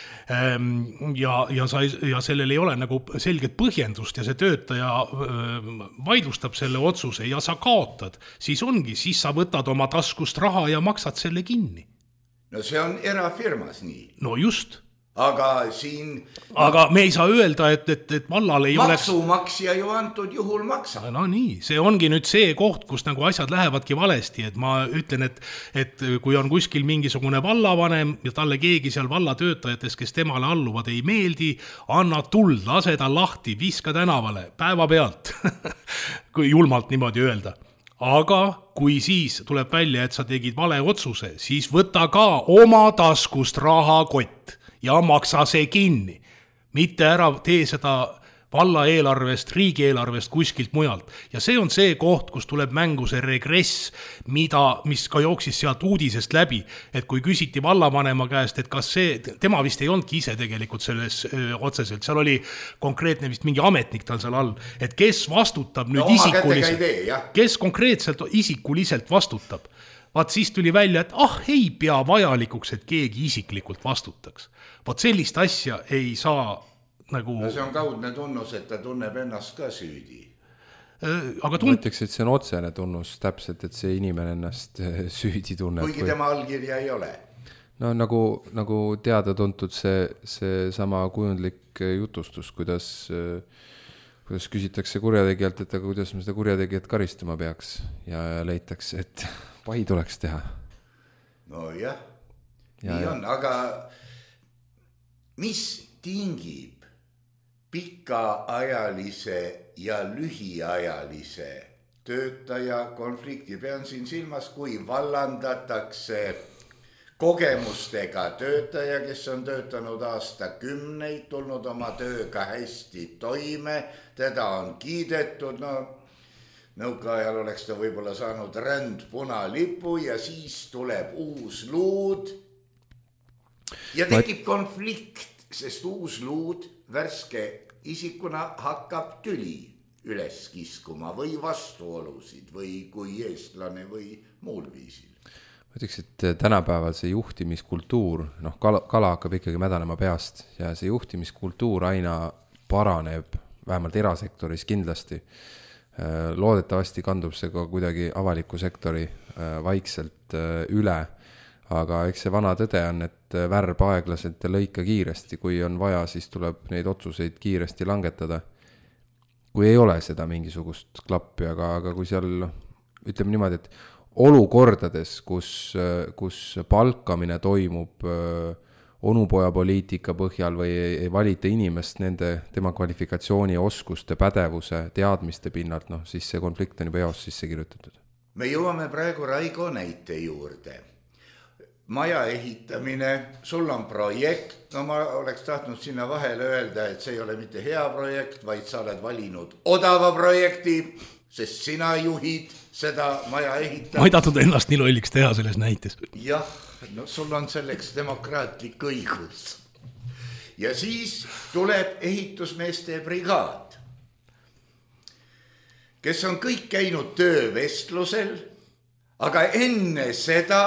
ja, ja, sa, ja sellel ei ole nagu selget põhjendust ja see töötaja vaidlustab selle otsuse ja sa kaotad, siis ongi, siis sa võtad oma taskust raha ja maksad selle kinni. No see on erafirmas nii. No just. Aga siin... Aga me ei saa öelda, et, et, et vallal ei oleks... Maksumaksja ju antud juhul maksab. No nii, see ongi nüüd see koht, kus nagu asjad lähevadki valesti, et ma ütlen, et, et kui on kuskil mingisugune vallavanem ja talle keegi seal vallatöötajatest, kes temale alluvad, ei meeldi, anna tuld, lase ta lahti, viska tänavale, päeva pealt, kui julmalt niimoodi öelda. Aga kui siis tuleb välja, et sa tegid vale otsuse, siis võta ka oma taskust rahakott ja maksa see kinni. Mitte ära tee seda valla eelarvest, riigi eelarvest kuskilt mujalt. Ja see on see koht, kus tuleb mängu see regress, mida, mis ka jooksis sealt uudisest läbi. Et kui küsiti vallavanema käest, et kas see, tema vist ei olnudki ise tegelikult selles öö, otseselt, seal oli konkreetne vist mingi ametnik tal seal all, et kes vastutab nüüd no, isikuliselt, kes konkreetselt isikuliselt vastutab. Vaat siis tuli välja, et ah, ei pea vajalikuks, et keegi isiklikult vastutaks. Vaat sellist asja ei saa nagu... No see on kaudne tunnus, et ta tunneb ennast ka süüdi. Aga tund... Ma ütleks, et see on otsene tunnus täpselt, et see inimene ennast süüdi tunneb. Kuigi tema allkirja ei ole. No nagu, nagu teada tuntud see, see sama kujundlik jutustus, kuidas, kuidas küsitakse kurjategijalt, et aga kuidas me seda kurjategijat karistama peaks ja leitakse, et pai tuleks teha. No jah, ja, nii on, ja. Aga mis tingib pikaajalise ja lühiajalise töötaja konflikti? Pean siin silmas, kui vallandatakse kogemustega töötaja, kes on töötanud aastakümneid, tulnud oma tööga hästi toime, teda on kiidetud, no nõukaajal oleks ta võib-olla saanud ränd punalipu ja siis tuleb uus luud ja tekib konflikt, sest uus luud värske isikuna hakkab tüli üles kiskuma või vastuolusid või kui eestlane või muul viisil. Ma ütleks, et tänapäeval see juhtimiskultuur, noh, kala, kala hakkab ikkagi mädanema peast ja see juhtimiskultuur aina paraneb, vähemalt erasektoris kindlasti. Loodetavasti kandub see ka kuidagi avaliku sektori vaikselt üle, aga eks see vana tõde on, et värb aeglaselt ja lõika kiiresti, kui on vaja, siis tuleb neid otsuseid kiiresti langetada. Kui ei ole seda mingisugust klappi, aga, aga kui seal, ütleme niimoodi, et olukordades, kus, kus palkamine toimub onupoja poliitika põhjal või ei valita inimest nende tema kvalifikatsiooni, oskuste, pädevuse, teadmiste pinnalt, noh, siis see konflikt on juba jaos sisse kirjutatud. Me jõuame praegu Raigo näite juurde. maja ehitamine, sul on projekt, no ma oleks tahtnud sinna vahele öelda, et see ei ole mitte hea projekt, vaid sa oled valinud odava projekti, sest sina juhid seda maja ehitamist. Ma ei tahtnud ennast nii lolliks teha selles näites. Jah, no sul on selleks demokraatlik õigus. Ja siis tuleb ehitusmeeste brigaad, kes on kõik käinud töövestlusel, aga enne seda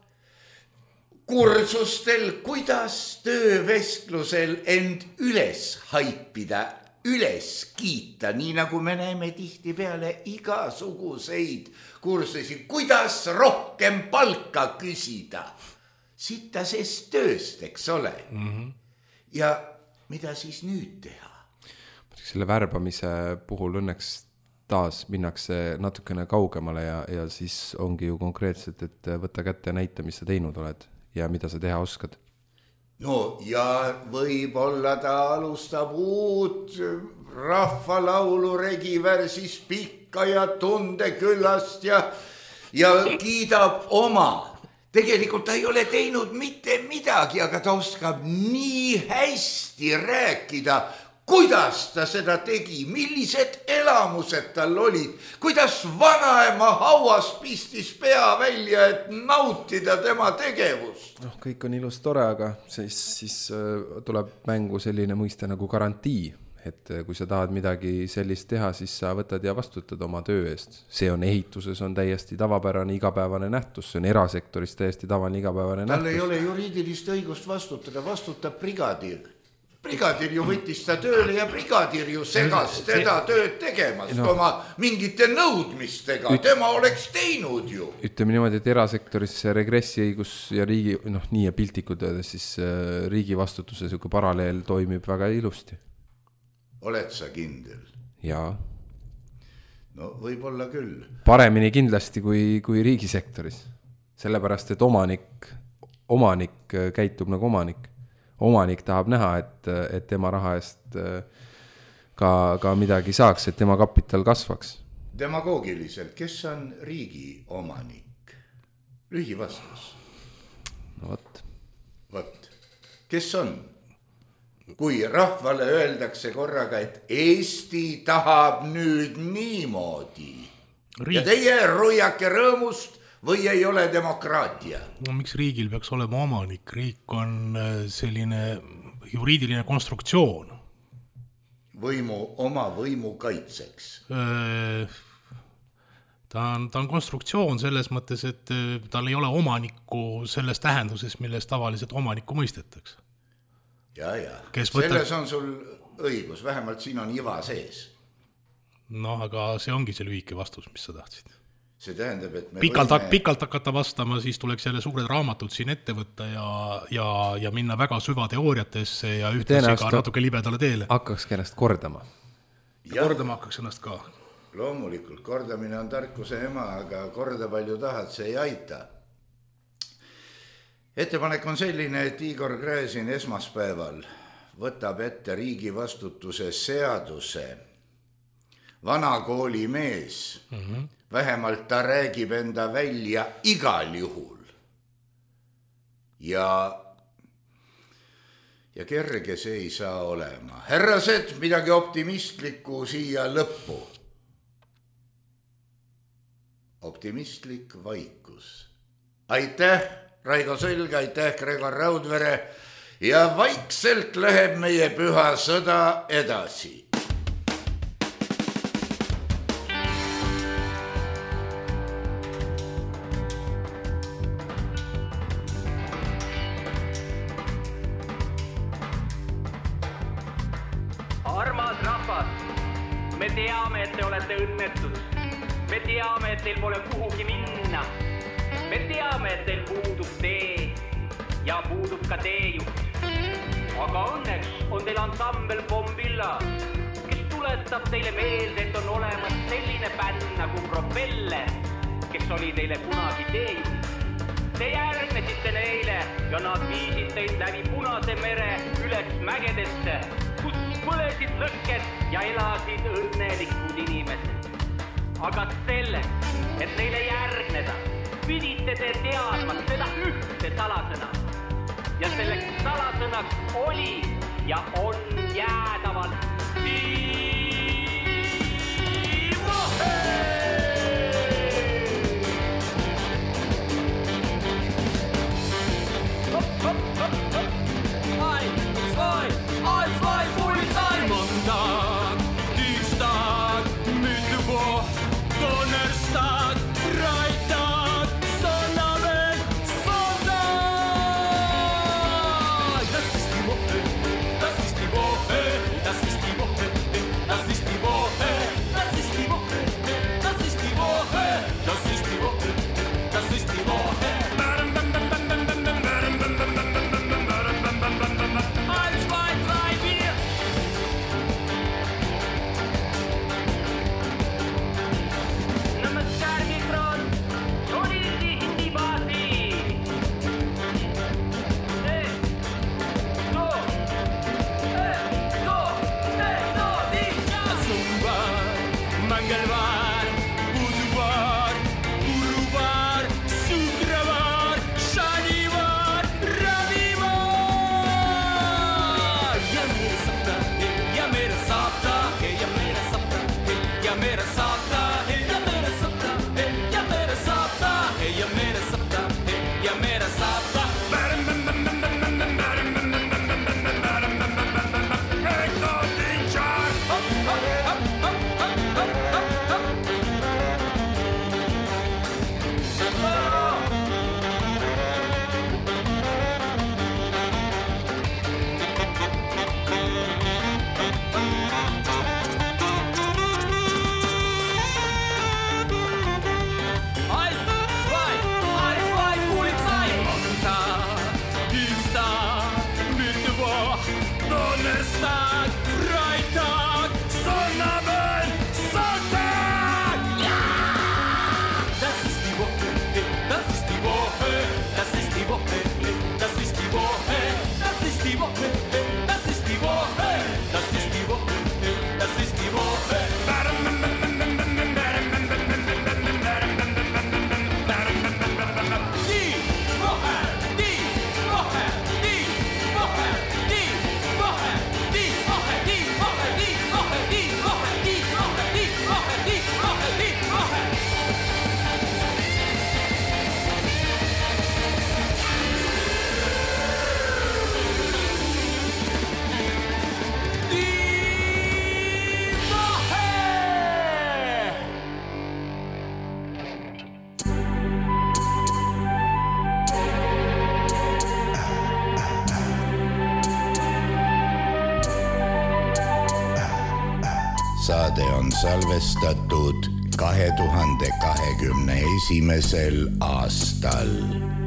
kursustel, kuidas töövestlusel end üles haipida, üles kiita, nii nagu me näeme tihti peale igasuguseid kursusi, kuidas rohkem palka küsida. Sitta sest tööst, eks ole. Mm-hmm. Ja mida siis nüüd teha? Selle värbamise puhul õnneks taas minnakse natukene kaugemale ja, ja siis ongi ju konkreetselt, et võtta kätte ja näita, mis sa teinud oled ja mida sa teha oskad. No ja võib-olla ta alustab uut rahvalaulu regivärsis pikka ja tundeküllast ja, ja kiidab oma. Tegelikult ta ei ole teinud mitte midagi, aga ta oskab nii hästi rääkida, kuidas ta seda tegi, millised elamused tal olid, kuidas vanaema hauas pistis pea välja, et nautida tema tegevust. No, kõik on ilus tore, aga siis, siis tuleb mängu selline mõiste nagu garantii, et kui sa tahad midagi sellist teha, siis sa võtad ja vastutad oma töö eest. See on ehituses, on täiesti tavapärane igapäevane nähtus, see on erasektoris täiesti tavaline igapäevane nähtus. Tal ei ole juriidilist õigust vastutada, vastutab brigadir. Brigadir ju võttis ta tööle ja brigadir ju segas teda tööd tegemast no. Oma mingite nõudmistega. Üt... Tema oleks teinud ju. Ütleme niimoodi, et erasektoris regressiõigus ja riigi, noh nii ja piltikud öeldes, siis riigi vastutuse selline paralleel toimib väga ilusti. Oled sa kindel? Jaa. No võib-olla küll. Paremini kindlasti kui, kui riigisektoris. Sellepärast, et omanik, omanik käitub nagu omanik. Omanik tahab näha, et, et tema raha eest ka, ka midagi saaks, et tema kapital kasvaks. Demagoogiliselt, kes on riigi omanik? Lühivastus. No võt. Võt. Kes on? Kui rahvale öeldakse korraga, et Eesti tahab nüüd niimoodi. Riik. Ja teie ruiake rõõmust või ei ole demokraatia? No, miks riigil peaks olema omanik? Riik on selline juriidiline konstruktsioon. Võimu, oma võimu kaitseks. Ta on, ta on konstruktsioon selles mõttes, et tal ei ole omanikku selles tähenduses, milles tavaliselt omanikku mõistetakse. Ja, ja. Võtab... Selles on sul õigus, vähemalt siin on iva sees. No, aga see ongi see lühike vastus, mis sa tahtsid. See tähendab, et me pikalt, võime... pikalt hakata vastama, siis tuleks jälle suured raamatud siin ette võtta ja, ja, ja minna väga süva teooriatesse ja ühtlasi ka natuke libedale teele. Hakkakski ennast kordama. Ja kordama hakkaks ennast ka. Loomulikult, kordamine on tarkuse ema, aga korda palju tahad, see ei aita. Ettepanek on selline, et Igor Gräzin esmaspäeval võtab ette riigi vastutuse seaduse. Vana kooli mees. Mm-hmm. Vähemalt ta räägib enda välja igal juhul. Ja, ja kerge see ei saa olema. Härrased, midagi optimistlikku siia lõppu. Optimistlik vaikus. Aitäh, Raigo Sõlg, aitäh, Gregor Raudvere. Ja vaikselt läheb meie püha sõda edasi. Me teame, et te olete õnnetud. Me teame, et teil pole kuhugi minna. Me teame, et teil puudub tee ja puudub ka teejuht. Aga õnneks on teil ansambel Bombilla, kes tuletab teile meelde, et on olemas selline bänd nagu Propeller, kes oli teile kunagi teejuht. Te järgnesite neile ja nad viisid teid läbi Punase mere üles mägedesse, kus põlesid lõkked ja elasid õnnelikud inimesed. Aga selleks, et neile järgneda, pidite te teadma seda ühte salasõna. Ja selleks salasõnaks oli ja on jäädavalt Tiivohe! Hopp, hopp, hopp, hopp. Ein, zwei, ein, zwei, Polizei. Montag, Dienstag, Mittwoch, Donnerstag, Freitag, Sonnabend, Sonntag. Das ist die Woche, das ist die Woche, das ist die Woche, das ist die Woche, das ist die Woche, das ist die Woche, das ist die Woche, das ist die Woche. Eins, zwei, drei, vier. नमस्कार मित्रों, थोड़ी सी हिंदी बातें। एक, दो, एक, दो, एक, दो, तीन, चार। सोमवार, मंगलवार, बुधवार, गुरुवार, शुक्रवार, शनिवार, रविवार। या मेरा सप्ताह है, या मेरा सप्ताह है, या मेरा सप्ताह है, या मेरा सप्ताह है, या मेरा सप्ताह है, या मेरा सप्ताह है, या मेरा सप्ताह है, या मेरा सप्ताह। एक, दो, तीन, चार। हप, हप, हप, हप, हप, हप, हप, हप। Eins, zwei, eins, zwei, Polizei. Montag, Dienstag, Mittwoch, Donnerstag, Freitag, Sonnabend, Sonntag. Ja! Das ist die Woche, das ist die Woche, das ist die Woche, das ist die Woche, das ist die Woche, das ist die Woche, das ist die Woche, das ist die Woche. Die Woche, die Woche, die Woche, die Woche, die Woche, die Woche, die Woche, die Woche, die Woche, die Woche, die Woche, die Woche. Die Woche! Saade on salvestatud kahe tuhande kahekümne esimesel aastal.